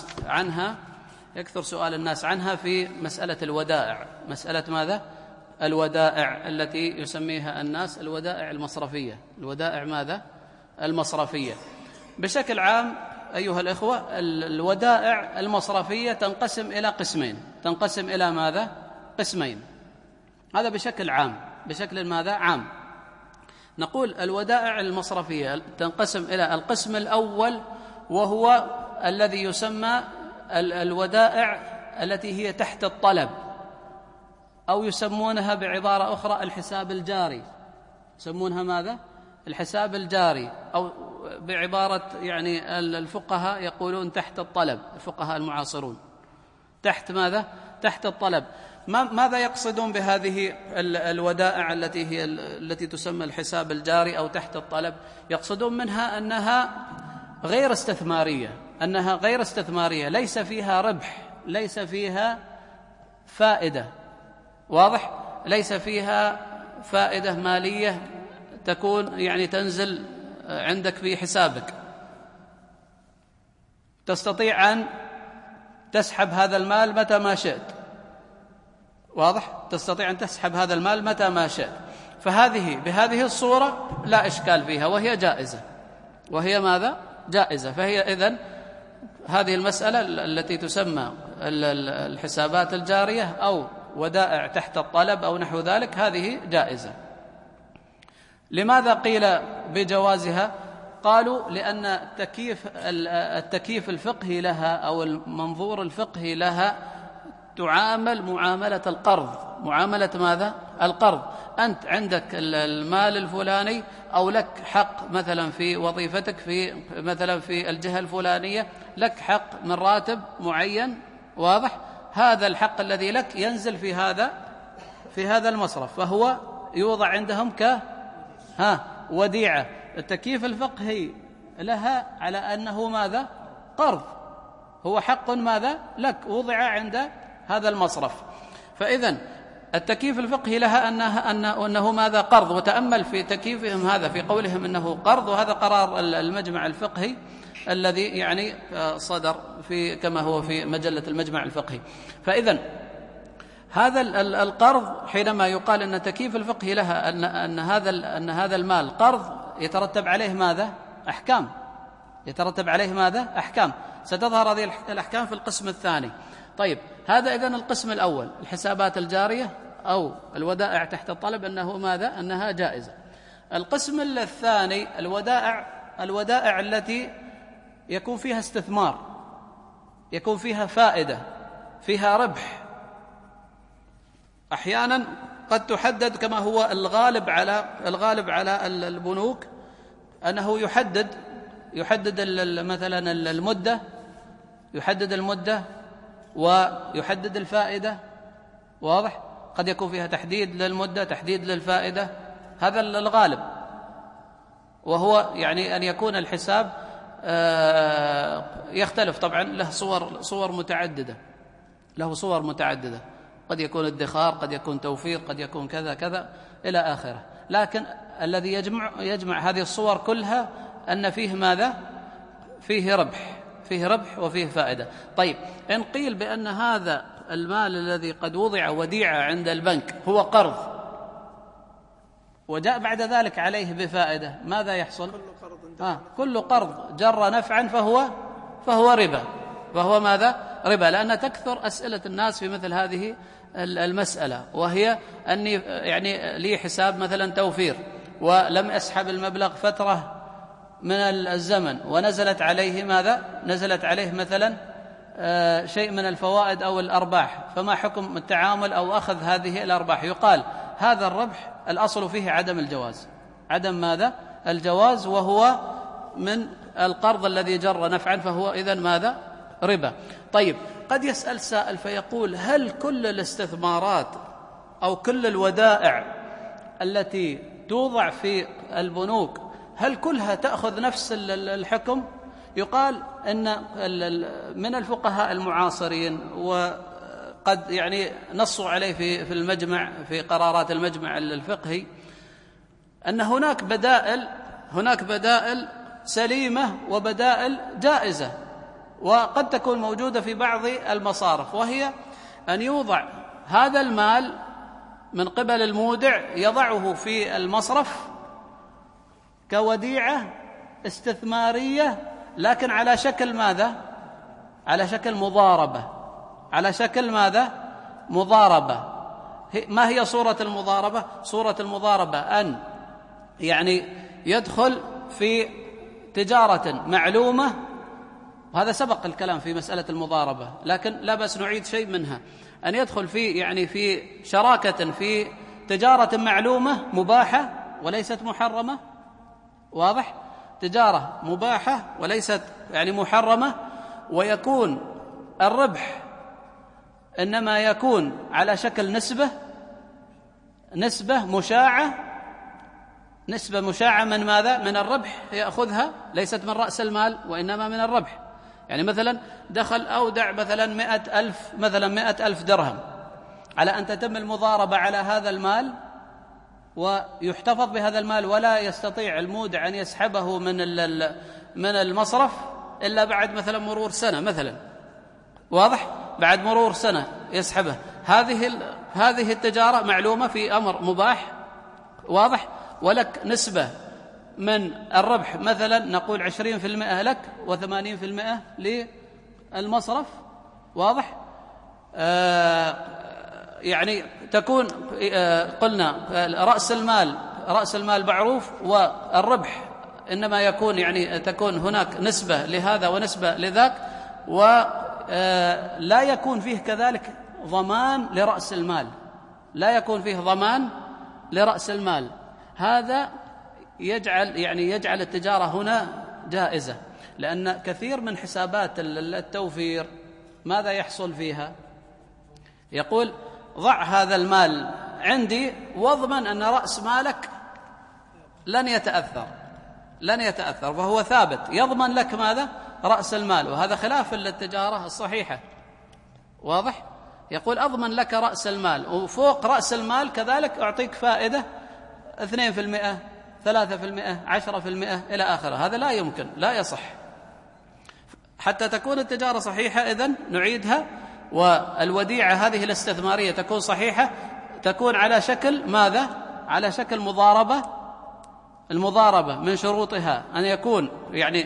الناس عنها في مسألة الودائع. مسألة ماذا؟ الودائع التي يسميها الناس الودائع المصرفية. الودائع ماذا؟ المصرفية. بشكل عام أيها الإخوة، الودائع المصرفية تنقسم إلى قسمين. تنقسم إلى ماذا؟ قسمين. هذا بشكل عام. بشكل ماذا؟ عام. نقول الودائع المصرفية تنقسم إلى القسم الأول، وهو الذي يسمى الودائع التي هي تحت الطلب، أو يسمونها بعبارة أخرى الحساب الجاري. يسمونها ماذا؟ الحساب الجاري، أو بعبارة الفقهاء يقولون تحت الطلب، الفقهاء المعاصرون تحت ماذا؟ تحت الطلب. ماذا يقصدون بهذه الودائع التي تسمى الحساب الجاري أو تحت الطلب؟ يقصدون منها أنها غير استثمارية، ليس فيها ربح، ليس فيها فائدة، واضح؟ ليس فيها فائدة مالية تكون تنزل عندك في حسابك، تستطيع أن تسحب هذا المال متى ما شئت، واضح؟ تستطيع أن تسحب هذا المال متى ما شئت. بهذه الصورة لا إشكال فيها، وهي جائزة. وهي ماذا؟ جائزة. فهي إذن هذه المسألة التي تسمى الحسابات الجارية أو ودائع تحت الطلب أو نحو ذلك، هذه جائزة. لماذا قيل بجوازها؟ قالوا لأن التكييف الفقهي لها أو المنظور الفقهي لها تعامل معاملة القرض. معاملة ماذا؟ القرض. أنت عندك المال الفلاني، أو لك حق مثلا في وظيفتك مثلا في الجهة الفلانية، لك حق من راتب معين، واضح؟ هذا الحق الذي لك ينزل في هذا المصرف، فهو يوضع عندهم وديعة. التكييف الفقهي لها على أنه ماذا؟ قرض، هو حق ماذا؟ لك، وضع عند هذا المصرف. فإذن التكييف الفقهي لها أنه ماذا؟ قرض. وتأمل في تكييفهم هذا في قولهم أنه قرض، وهذا قرار المجمع الفقهي الذي صدر كما هو في مجلة المجمع الفقهي. فإذن هذا القرض حينما يقال أن التكييف الفقهي لها أن هذا المال قرض، يترتب عليه ماذا؟ أحكام. يترتب عليه ماذا؟ أحكام. ستظهر هذه الأحكام في القسم الثاني. طيب، هذا إذن القسم الأول، الحسابات الجارية أو الودائع تحت الطلب، أنه ماذا؟ أنها جائزة. القسم الثاني الودائع التي يكون فيها استثمار، يكون فيها فائدة، فيها ربح. أحيانا قد تحدد كما هو الغالب على البنوك، أنه يحدد مثلا المدة، يحدد المدة ويحدد الفائدة، واضح؟ قد يكون فيها تحديد للمدة، تحديد للفائدة، هذا الغالب، وهو يعني أن يكون الحساب يختلف طبعا، له صور متعددة، له صور متعددة، قد يكون ادخار، قد يكون توفير، قد يكون كذا كذا إلى آخره. لكن الذي يجمع هذه الصور كلها أن فيه ماذا؟ فيه ربح وفيه فائدة. طيب، إن قيل بأن هذا المال الذي قد وضع وديعة عند البنك هو قرض وجاء بعد ذلك عليه بفائدة، ماذا يحصل؟ كل قرض جر نفعا فهو ربا، فهو ماذا؟ ربا. لأن تكثر أسئلة الناس في مثل هذه المسألة، وهي أني يعني لي حساب مثلا توفير ولم أسحب المبلغ فترة من الزمن ونزلت عليه ماذا؟ نزلت عليه مثلا شيء من الفوائد أو الأرباح، فما حكم التعامل أو أخذ هذه الأرباح؟ يقال هذا الربح الأصل فيه عدم الجواز، عدم ماذا؟ الجواز، وهو من القرض الذي جر نفعا، فهو إذن ماذا؟ ربا. طيب، قد يسأل سائل فيقول هل كل الاستثمارات أو كل الودائع التي توضع في البنوك هل كلها تأخذ نفس الحكم؟ يقال إن من الفقهاء المعاصرين، وقد يعني نصوا عليه في المجمع، في قرارات المجمع الفقهي، أن هناك بدائل سليمة وبدائل جائزة، وقد تكون موجودة في بعض المصارف، وهي أن يوضع هذا المال من قبل المودع، يضعه في المصرف كوديعة استثمارية، لكن على شكل ماذا؟ على شكل مضاربة. على شكل ماذا؟ مضاربة. ما هي صورة المضاربة؟ صورة المضاربة أن يعني يدخل في تجارة معلومة، وهذا سبق الكلام في مسألة المضاربة، لكن لا بأس نعيد شيء منها، أن يدخل في شراكة في تجارة معلومة مباحة وليست محرمة، واضح؟ تجارة مباحة وليست يعني محرمة، ويكون الربح إنما يكون على شكل نسبة مشاعة من ماذا؟ من الربح يأخذها، ليست من رأس المال وإنما من الربح. يعني مثلا دخل أودع مثلا 100,000 درهم، على أن تتم المضاربة على هذا المال ويحتفظ بهذا المال، ولا يستطيع المودع أن يسحبه من المصرف إلا بعد مثلا مرور سنة مثلا، واضح؟ بعد مرور سنة يسحبه. هذه التجارة معلومة في أمر مباح، واضح؟ ولك نسبة من الربح، مثلا نقول 20% لك و80% للمصرف، واضح؟ يعني تكون قلنا رأس المال معروف، والربح إنما يكون يعني تكون هناك نسبة لهذا ونسبة لذاك، ولا يكون فيه كذلك ضمان لرأس المال، لا يكون فيه ضمان لرأس المال. هذا يجعل التجارة هنا جائزة، لأن كثير من حسابات التوفير ماذا يحصل فيها؟ يقول ضع هذا المال عندي واضمن أن رأس مالك لن يتأثر، وهو ثابت، يضمن لك ماذا؟ رأس المال، وهذا خلاف للتجارة الصحيحة، واضح؟ يقول أضمن لك رأس المال، وفوق رأس المال كذلك أعطيك فائدة 2%، 3%، 10% إلى آخره. هذا لا يمكن، لا يصح. حتى تكون التجارة صحيحة إذن نعيدها، والوديعة هذه الاستثمارية تكون صحيحة، تكون على شكل ماذا؟ على شكل مضاربة. المضاربة من شروطها أن يكون يعني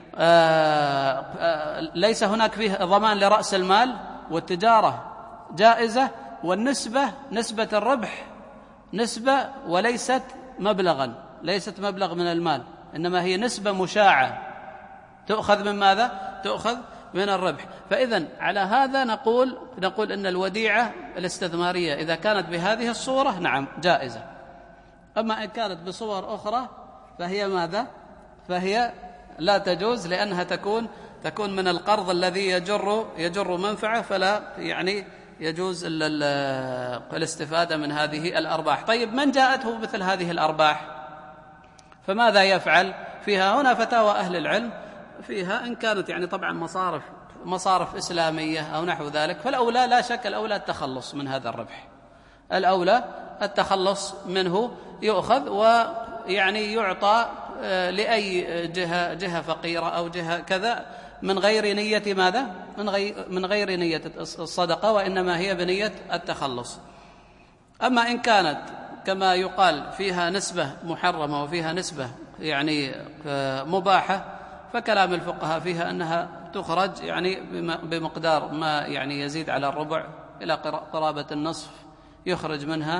ليس هناك فيه ضمان لرأس المال، والتجارة جائزة، والنسبة نسبة الربح نسبة وليست مبلغا، ليست مبلغ من المال، إنما هي نسبة مشاعة تؤخذ من ماذا؟ تؤخذ من الربح. فإذن على هذا نقول إن الوديعة الاستثمارية إذا كانت بهذه الصورة نعم جائزة. أما إن كانت بصور أخرى فهي ماذا؟ فهي لا تجوز، لأنها تكون من القرض الذي يجر منفعة، فلا يعني يجوز الاستفادة من هذه الأرباح. طيب من جاءته مثل هذه الأرباح فماذا يفعل فيها؟ هنا فتاوى أهل العلم فيها، إن كانت يعني طبعا مصارف إسلامية أو نحو ذلك، فالأولى لا شك الأولى التخلص من هذا الربح، الأولى التخلص منه، يؤخذ ويعني يعطى لأي جهة فقيرة أو جهة كذا من غير نية ماذا؟ من غير نية الصدقة، وإنما هي بنية التخلص. أما إن كانت كما يقال فيها نسبة محرمة وفيها نسبة يعني مباحة، فكلام الفقهاء فيها أنها تخرج يعني بمقدار ما يعني يزيد على الربع إلى قرابة النصف، يخرج منها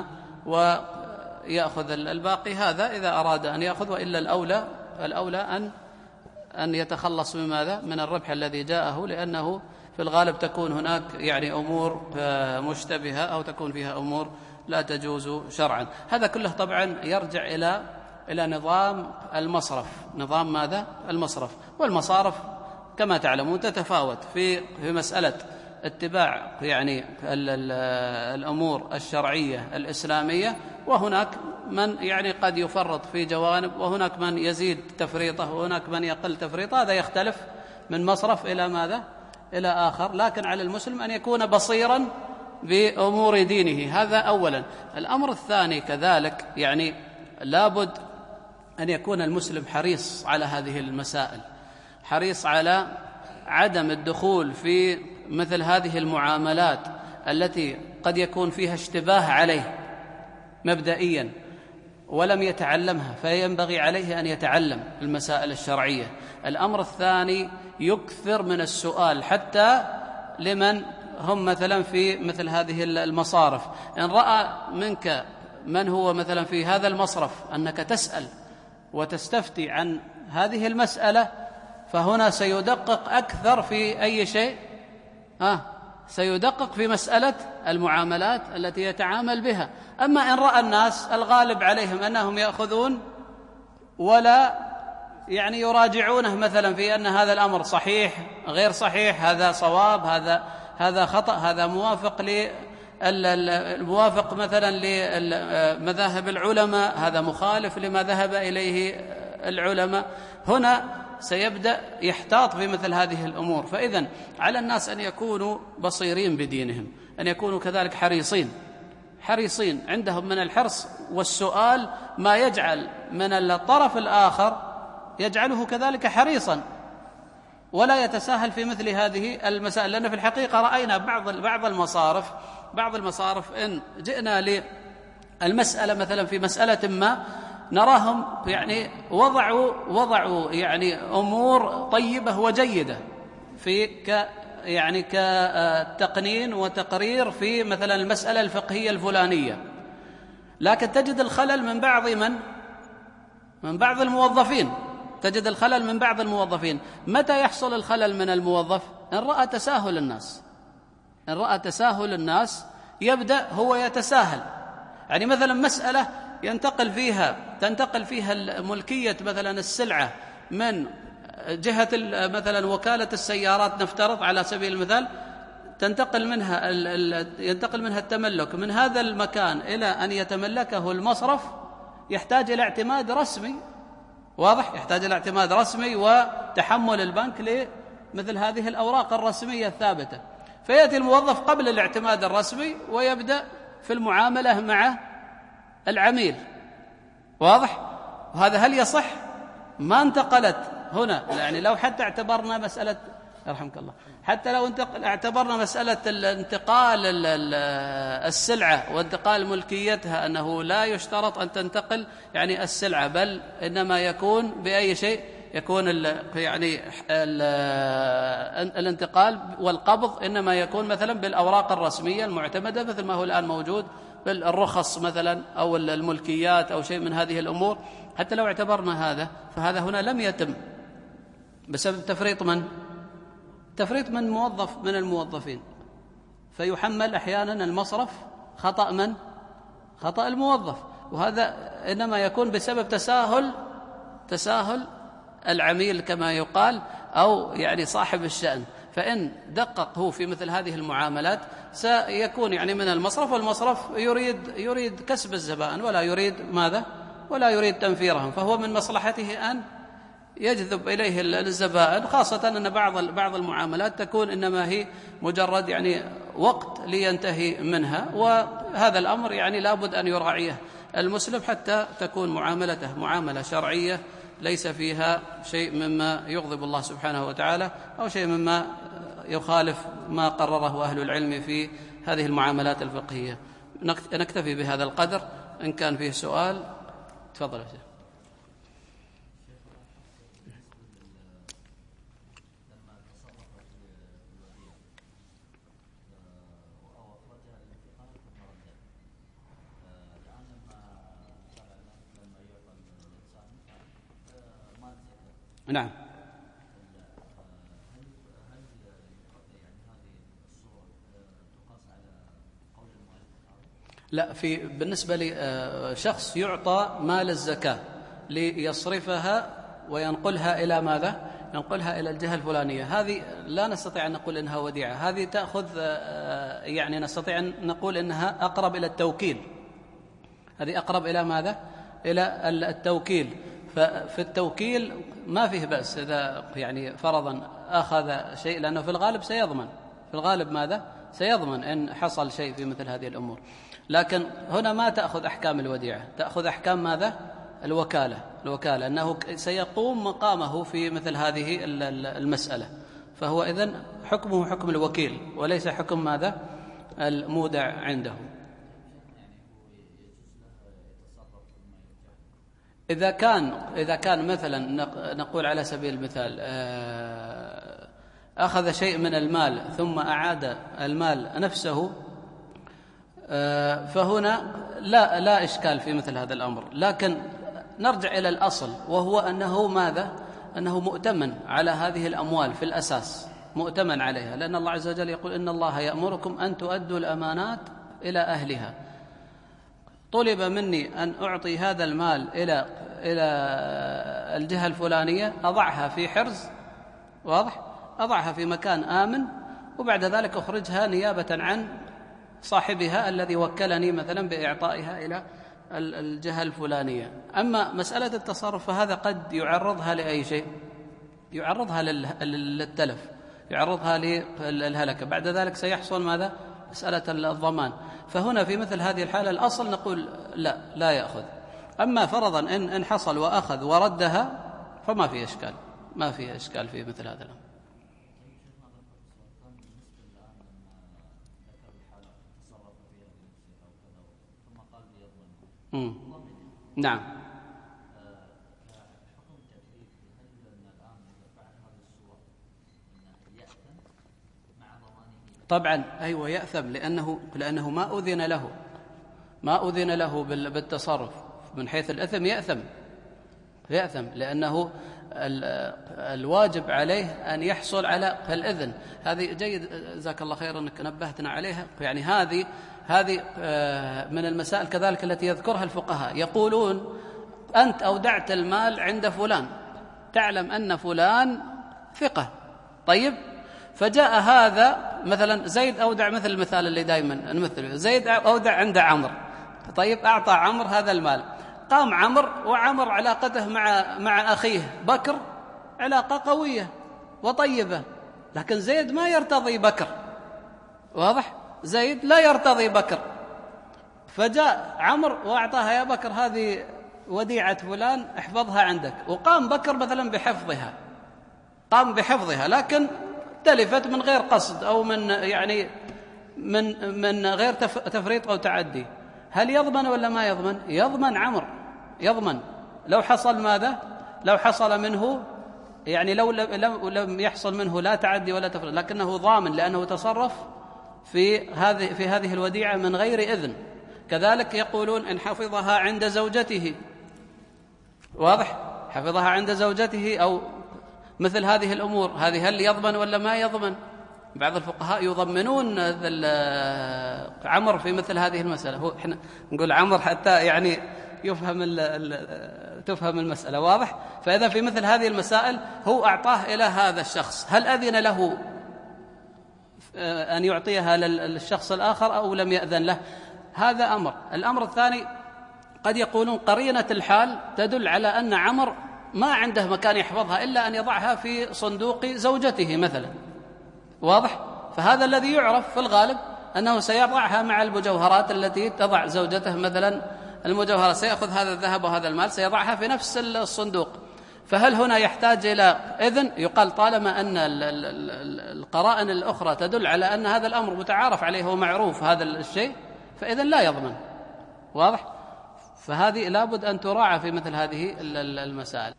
ويأخذ الباقي، هذا إذا أراد أن يأخذ، وإلا الأولى أن يتخلص من ماذا؟ من الربح الذي جاءه، لأنه في الغالب تكون هناك يعني أمور مشتبهة أو تكون فيها أمور لا تجوز شرعا. هذا كله طبعا يرجع إلى نظام المصرف، نظام ماذا؟ المصرف. والمصارف كما تعلمون تتفاوت في مسألة اتباع يعني الأمور الشرعية الإسلامية، وهناك من يعني قد يفرط في جوانب، وهناك من يزيد تفريطه، وهناك من يقل تفريطه، هذا يختلف من مصرف إلى ماذا؟ إلى آخر. لكن على المسلم أن يكون بصيرا بأمور دينه، هذا أولا. الأمر الثاني كذلك يعني لابد أن يكون المسلم حريص على هذه المسائل، حريص على عدم الدخول في مثل هذه المعاملات التي قد يكون فيها اشتباه عليه مبدئيا ولم يتعلمها، فينبغي عليه أن يتعلم المسائل الشرعية. الأمر الثاني يكثر من السؤال حتى لمن هم مثلا في مثل هذه المصارف. إن رأى منك من هو مثلا في هذا المصرف أنك تسأل وتستفتي عن هذه المسألة، فهنا سيدقق أكثر في أي شيء؟ سيدقق في مسألة المعاملات التي يتعامل بها. أما إن رأى الناس الغالب عليهم أنهم يأخذون ولا يعني يراجعونه مثلا في أن هذا الأمر صحيح غير صحيح، هذا صواب، هذا خطأ، هذا موافق الموافق مثلا لمذاهب العلماء، هذا مخالف لما ذهب إليه العلماء، هنا سيبدأ يحتاط في مثل هذه الأمور. فإذن على الناس أن يكونوا بصيرين بدينهم، أن يكونوا كذلك حريصين عندهم من الحرص والسؤال ما يجعل من الطرف الآخر يجعله كذلك حريصا، ولا يتساهل في مثل هذه المسائل. لأن في الحقيقة رأينا بعض المصارف إن جئنا للمسألة مثلا في مسألة ما نراهم يعني وضعوا يعني أمور طيبة وجيدة في يعني كتقنين وتقرير في مثلا المسألة الفقهية الفلانية، لكن تجد الخلل من بعض الموظفين، تجد الخلل من بعض الموظفين. متى يحصل الخلل من الموظف؟ إن رأى تساهل الناس يبدأ هو يتساهل. يعني مثلا مسألة تنتقل فيها الملكية مثلا السلعة من جهة مثلا وكالة السيارات نفترض على سبيل المثال، ينتقل منها التملك من هذا المكان إلى أن يتملكه المصرف، يحتاج إلى اعتماد رسمي، واضح، يحتاج إلى اعتماد رسمي وتحمل البنك لمثل هذه الأوراق الرسمية الثابتة. فيأتي الموظف قبل الاعتماد الرسمي ويبدأ في المعاملة مع العميل، واضح. وهذا هل يصح؟ ما انتقلت هنا، يعني لو حتى اعتبرنا مسألة يرحمك الله، حتى لو اعتبرنا مسألة الانتقال السلعة وانتقال ملكيتها أنه لا يشترط أن تنتقل يعني السلعة، بل إنما يكون بأي شيء، يكون يعني الانتقال والقبض إنما يكون مثلا بالأوراق الرسمية المعتمدة، مثل ما هو الآن موجود بالرخص مثلا أو الملكيات أو شيء من هذه الأمور. حتى لو اعتبرنا هذا، فهذا هنا لم يتم بسبب تفريط من موظف من الموظفين، فيحمل أحيانا المصرف خطأ الموظف، وهذا إنما يكون بسبب تساهل العميل كما يقال، أو يعني صاحب الشأن. فإن دقق هو في مثل هذه المعاملات سيكون يعني من المصرف، والمصرف يريد كسب الزبائن ولا يريد ماذا؟ ولا يريد تنفيرهم، فهو من مصلحته أن يجذب إليه الزبائن، خاصة أن بعض المعاملات تكون إنما هي مجرد يعني وقت لينتهي منها، وهذا الأمر يعني لابد أن يراعيه المسلم حتى تكون معاملته معاملة شرعية ليس فيها شيء مما يغضب الله سبحانه وتعالى أو شيء مما يخالف ما قرره أهل العلم في هذه المعاملات الفقهية. نكتفي بهذا القدر. إن كان فيه سؤال تفضل يا شيخ. نعم. لا، بالنسبة لشخص يعطى مال الزكاة ليصرفها وينقلها إلى ماذا؟ ينقلها إلى الجهة الفلانية، هذه لا نستطيع أن نقول إنها وديعة، هذه تأخذ يعني نستطيع أن نقول إنها أقرب إلى التوكيل. هذه أقرب إلى ماذا؟ إلى التوكيل. ففي التوكيل ما فيه بأس إذا يعني فرضا أخذ شيء، لأنه في الغالب سيضمن، في الغالب ماذا؟ سيضمن إن حصل شيء في مثل هذه الأمور. لكن هنا ما تأخذ أحكام الوديعة، تأخذ أحكام ماذا؟ الوكالة، أنه سيقوم مقامه في مثل هذه المسألة، فهو إذن حكمه حكم الوكيل وليس حكم ماذا؟ المودع عنده. إذا كان مثلا نقول على سبيل المثال أخذ شيء من المال ثم أعاد المال نفسه، فهنا لا إشكال في مثل هذا الأمر، لكن نرجع إلى الأصل وهو أنه ماذا؟ أنه مؤتمن على هذه الأموال في الأساس، مؤتمن عليها، لأن الله عز وجل يقول إن الله يأمركم أن تؤدوا الأمانات إلى أهلها. طلب مني أن أعطي هذا المال إلى الجهة الفلانية، أضعها في حرز، واضح؟ أضعها في مكان آمن، وبعد ذلك أخرجها نيابة عن صاحبها الذي وكلني مثلا بإعطائها إلى الجهة الفلانية. أما مسألة التصرف فهذا قد يعرضها لأي شيء، يعرضها للتلف، يعرضها للهلكة، بعد ذلك سيحصل ماذا؟ مسألة الضمان. فهنا في مثل هذه الحالة الأصل نقول لا يأخذ. أما فرضا إن حصل وأخذ وردها فما في إشكال، ما في إشكال في مثل هذا الأمر. نعم. طبعا أيوة يأثم، لأنه ما أذن له بالتصرف، من حيث الإثم يأثم، لأنه الواجب عليه أن يحصل على الإذن. هذه جيد، جزاك الله خيرا أنك نبهتنا عليها. يعني هذه من المسائل كذلك التي يذكرها الفقهاء، يقولون أنت أودعت المال عند فلان، تعلم أن فلان ثقة، طيب، فجاء هذا مثلا زيد أودع، مثل المثال اللي دائما نمثله، زيد أودع عند عمرو، طيب، أعطى عمرو هذا المال، قام وعمر علاقته مع أخيه بكر علاقة قوية وطيبة، لكن زيد ما يرتضي بكر، واضح؟ زيد لا يرتضي بكر، فجاء عمرو وأعطاها، يا بكر هذه وديعة فلان احفظها عندك، وقام بكر مثلا بحفظها، لكن تلفت من غير قصد أو من يعني من غير تفريط أو تعدي. هل يضمن ولا ما يضمن؟ يضمن عمرو، يضمن. لو حصل ماذا؟ لو حصل منه يعني لو لم يحصل منه لا تعدي ولا تفريط، لكنه ضامن لأنه تصرف في هذه الوديعة من غير إذن. كذلك يقولون إن حفظها عند زوجته، واضح؟ حفظها عند زوجته أو مثل هذه الأمور، هذه هل يضمن ولا ما يضمن؟ بعض الفقهاء يضمنون عمر في مثل هذه المسألة. احنا نقول عمر حتى يعني تفهم المسألة، واضح؟ فإذا في مثل هذه المسائل هو أعطاه إلى هذا الشخص، هل أذن له أن يعطيها للشخص الآخر أو لم يأذن له. هذا أمر. الأمر الثاني قد يقولون قرينة الحال تدل على أن عمر ما عنده مكان يحفظها إلا أن يضعها في صندوق زوجته مثلا، واضح؟ فهذا الذي يعرف في الغالب أنه سيضعها مع المجوهرات التي تضع زوجته مثلا المجوهرات، سيأخذ هذا الذهب وهذا المال سيضعها في نفس الصندوق. فهل هنا يحتاج إلى إذن؟ يقال طالما أن القرائن الأخرى تدل على أن هذا الأمر متعارف عليه ومعروف هذا الشيء، فإذن لا يضمن، واضح؟ فهذه لابد أن تراعى في مثل هذه المسائل.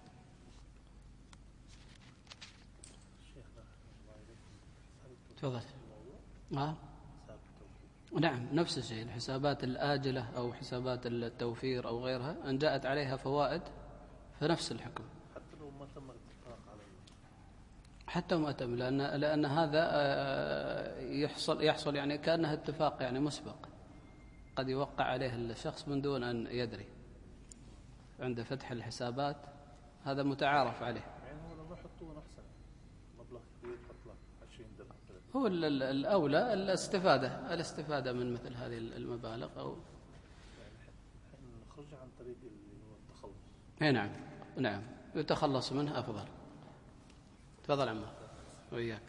تفضل. نعم، نفس الشيء، الحسابات الآجلة أو حسابات التوفير أو غيرها أن جاءت عليها فوائد فنفس الحكم حتى لو ما تم الاتفاق على حتى ما تم، لأن هذا يحصل يعني كأنه اتفاق يعني مسبق، قد يوقع عليه الشخص من دون أن يدري عند فتح الحسابات، هذا متعارف عليه. يعني هو لما يحطوه أحسن مبلغ كبير يحط لك 20 درهم، هو الأولى الاستفادة من مثل هذه المبالغ، أو يعني نخرج عن طريق اللي هو التخلص. نعم نعم، يتخلص منه أفضل. تفضل عمار. وياك.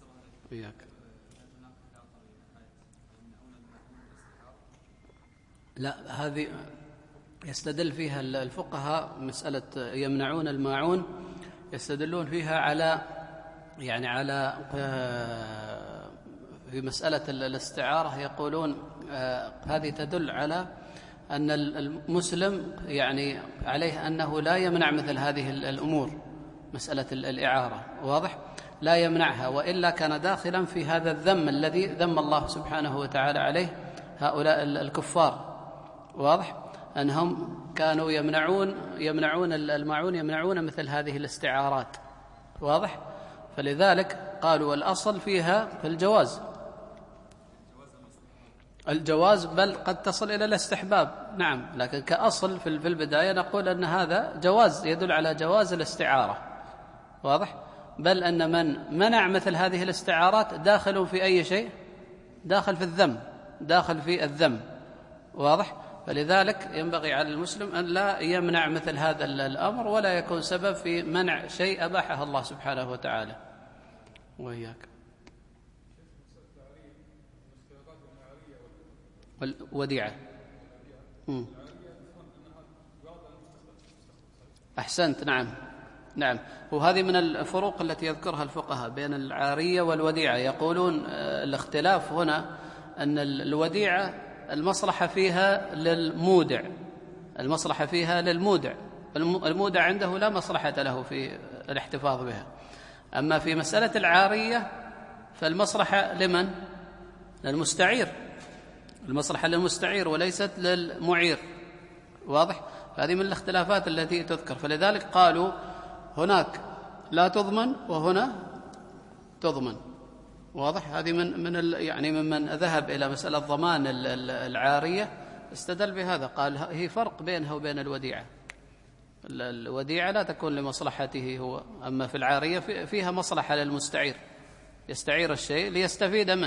لا، هذه يستدل فيها الفقهاء مسألة يمنعون الماعون، يستدلون فيها على في مسألة الاستعارة، يقولون هذه تدل على أن المسلم يعني عليه أنه لا يمنع مثل هذه الأمور، مسألة الإعارة، واضح؟ لا يمنعها، وإلا كان داخلا في هذا الذم الذي ذم الله سبحانه وتعالى عليه هؤلاء الكفار، واضح؟ أنهم كانوا يمنعون الماعون، يمنعون مثل هذه الاستعارات، واضح؟ فلذلك قالوا والأصل فيها في الجواز، بل قد تصل إلى الاستحباب، نعم، لكن كأصل في البداية نقول أن هذا جواز، يدل على جواز الاستعارة، واضح؟ بل أن من منع مثل هذه الاستعارات داخل في أي شيء؟ داخل في الذم، واضح؟ فلذلك ينبغي على المسلم أن لا يمنع مثل هذا الأمر، ولا يكون سبب في منع شيء أباحه الله سبحانه وتعالى. وإياك. والوديعة. أحسنت، نعم، وهذه من الفروق التي يذكرها الفقهاء بين العارية والوديعة. يقولون الاختلاف هنا أن الوديعة المصلحة فيها للمودع، المودع عنده لا مصلحة له في الاحتفاظ بها. أما في مسألة العارية فالمصلحة لمن؟ المصلحة للمستعير وليست للمعير، واضح؟ هذه من الاختلافات التي تذكر، فلذلك قالوا هناك لا تضمن وهنا تضمن، واضح؟ هذه ممن ذهب إلى مسألة ضمان العارية استدل بهذا، قال هي فرق بينها وبين الوديعة. الوديعة لا تكون لمصلحته هو، أما في العارية فيها مصلحة للمستعير، يستعير الشيء ليستفيد منه.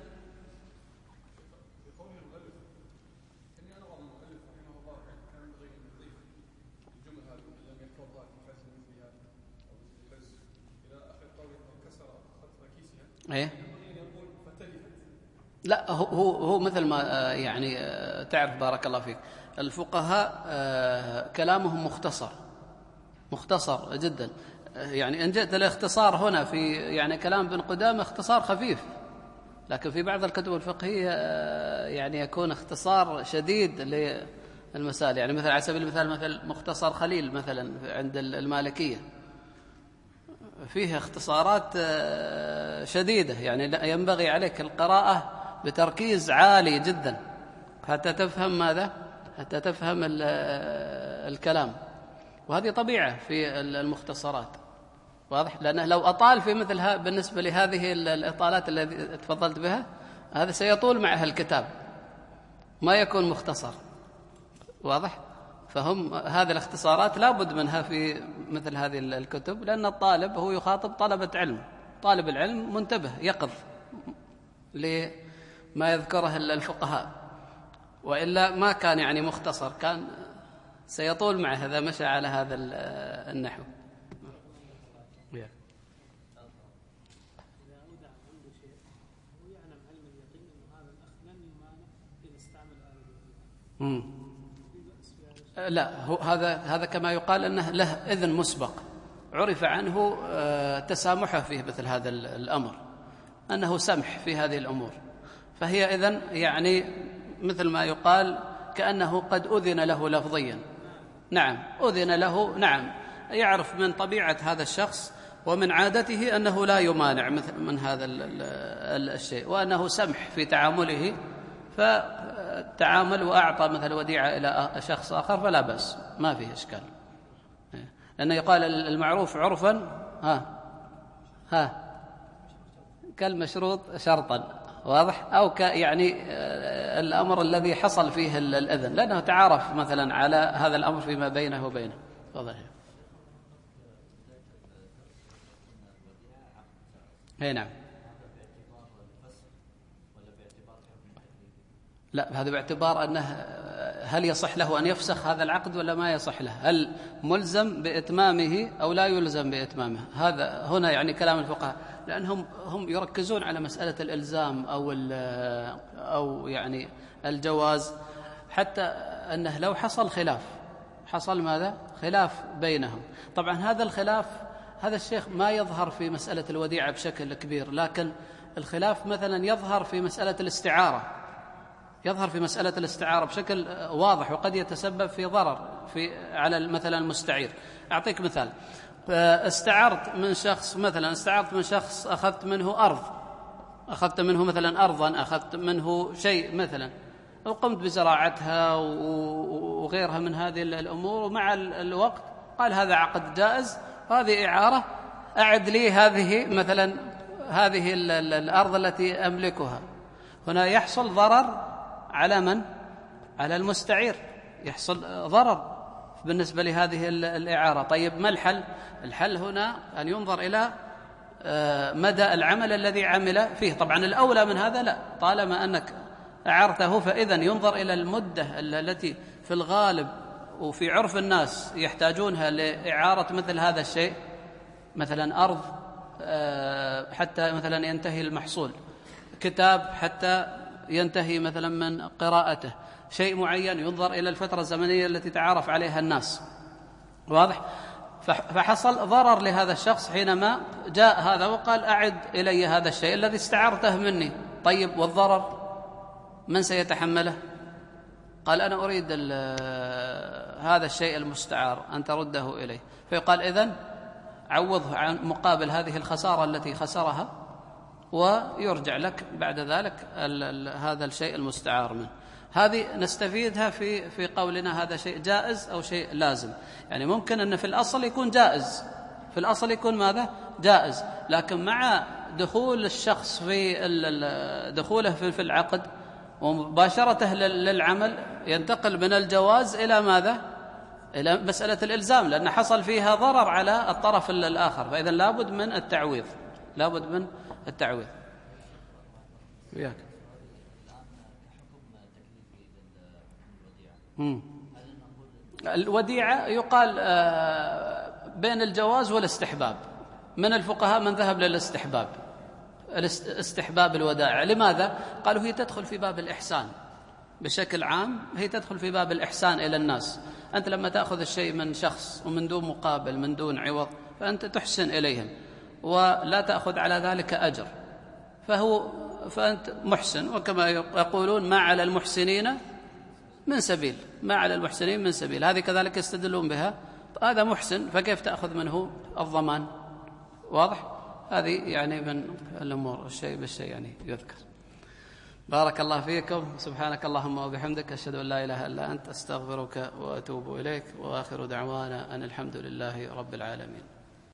إيه؟ لا، هو مثل ما تعرف بارك الله فيك، الفقهاء كلامهم مختصر جدا، إن جئت الاختصار هنا في كلام ابن قدامة اختصار خفيف، لكن في بعض الكتب الفقهية يكون اختصار شديد للمسائل، مثلا على سبيل المثال مثل مختصر خليل مثلا عند المالكية، فيه اختصارات شديدة، ينبغي عليك القراءة بتركيز عالي جدا حتى تفهم ماذا؟ حتى تفهم الكلام، وهذه طبيعة في المختصرات، واضح؟ لأنه لو أطال في مثلها بالنسبة لهذه الإطالات التي تفضلت بها، هذا سيطول معها الكتاب، ما يكون مختصر، واضح؟ فهم هذه الاختصارات لا بد منها في مثل هذه الكتب، لأن الطالب هو يخاطب طلبة علم، طالب العلم منتبه يقظ، لما يذكره الفقهاء، وإلا ما كان يعني مختصر، كان سيطول معه إذا مشى على هذا النحو. لا، هذا كما يقال أنه له إذن مسبق عرف عنه تسامحه فيه مثل هذا الأمر، أنه سمح في هذه الأمور، فهي إذن يعني مثل ما يقال كأنه قد أذن له لفظيا. نعم، أذن له، نعم، يعرف من طبيعة هذا الشخص ومن عادته أنه لا يمانع من هذا الشيء، وأنه سمح في تعامله، فتعامل وأعطى مثل وديعة إلى شخص آخر فلا بأس، ما فيه إشكال، لأنه يقال المعروف عرفا كالمشروط شرطا، واضح، أو يعني الأمر الذي حصل فيه الأذن، لأنه تعارف مثلا على هذا الأمر فيما بينه وبينه. تفضل. اي نعم. لا، هذا باعتبار أنه هل يصح له أن يفسخ هذا العقد ولا ما يصح له، هل ملزم بإتمامه أو لا يلزم بإتمامه. هذا هنا يعني كلام الفقهاء، لأنهم يركزون على مسألة الإلزام أو يعني الجواز، حتى أنه لو حصل خلاف، حصل ماذا؟ خلاف بينهم. طبعا هذا الخلاف، هذا الشيخ ما يظهر في مسألة الوديعة بشكل كبير، لكن الخلاف مثلا يظهر في مسألة الاستعارة، يظهر في مسألة الاستعارة بشكل واضح، وقد يتسبب في ضرر على مثلا المستعير. أعطيك مثال، استعرت من شخص أخذت منه أرض، أخذت منه مثلا أرضا، أخذت منه شيء مثلا، وقمت بزراعتها وغيرها من هذه الأمور، ومع الوقت قال هذا عقد جائز، هذه إعارة، أعد لي هذه الأرض التي أملكها. هنا يحصل ضرر على من؟ على المستعير، يحصل ضرر بالنسبة لهذه الإعارة. طيب ما الحل؟ الحل هنا أن ينظر إلى مدى العمل الذي عمل فيه. طبعا الأولى من هذا لا، طالما أنك أعرته فإذا ينظر إلى المدة التي في الغالب وفي عرف الناس يحتاجونها لإعارة مثل هذا الشيء، مثلا أرض حتى مثلا ينتهي المحصول، كتاب حتى ينتهي مثلا من قراءته، شيء معين ينظر إلى الفترة الزمنية التي تعارف عليها الناس، واضح؟ فحصل ضرر لهذا الشخص حينما جاء هذا وقال أعد إلي هذا الشيء الذي استعرته مني. طيب والضرر من سيتحمله؟ قال أنا أريد هذا الشيء المستعار أن ترده إليه، فيقال إذن عوضه عن مقابل هذه الخسارة التي خسرها، ويرجع لك بعد ذلك هذا الشيء المستعار منه. هذه نستفيدها في قولنا هذا شيء جائز أو شيء لازم. يعني ممكن أن في الأصل يكون جائز، في الأصل يكون ماذا؟ جائز، لكن مع دخول الشخص دخوله في العقد ومباشرته للعمل ينتقل من الجواز إلى ماذا؟ إلى مسألة الإلزام، لأن حصل فيها ضرر على الطرف الآخر، فإذا لابد من التعويض، لابد من التعويض. وياك الوديعة يقال بين الجواز والاستحباب، من الفقهاء من ذهب للاستحباب، استحباب الودائع. لماذا؟ قالوا هي تدخل في باب الإحسان بشكل عام، هي تدخل في باب الإحسان إلى الناس. أنت لما تأخذ الشيء من شخص ومن دون مقابل، من دون عوض، فأنت تحسن إليهم ولا تأخذ على ذلك أجر، فأنت محسن. وكما يقولون ما على المحسنين من سبيل، ما على المحسنين من سبيل، هذه كذلك يستدلون بها. هذا محسن، فكيف تأخذ منه الضمان؟ واضح؟ هذه يعني من الأمور الشيء بالشيء يعني يذكر. بارك الله فيكم، سبحانك اللهم وبحمدك، أشهد أن لا إله إلا أنت، أستغفرك وأتوب إليك، وآخر دعوانا أن الحمد لله رب العالمين.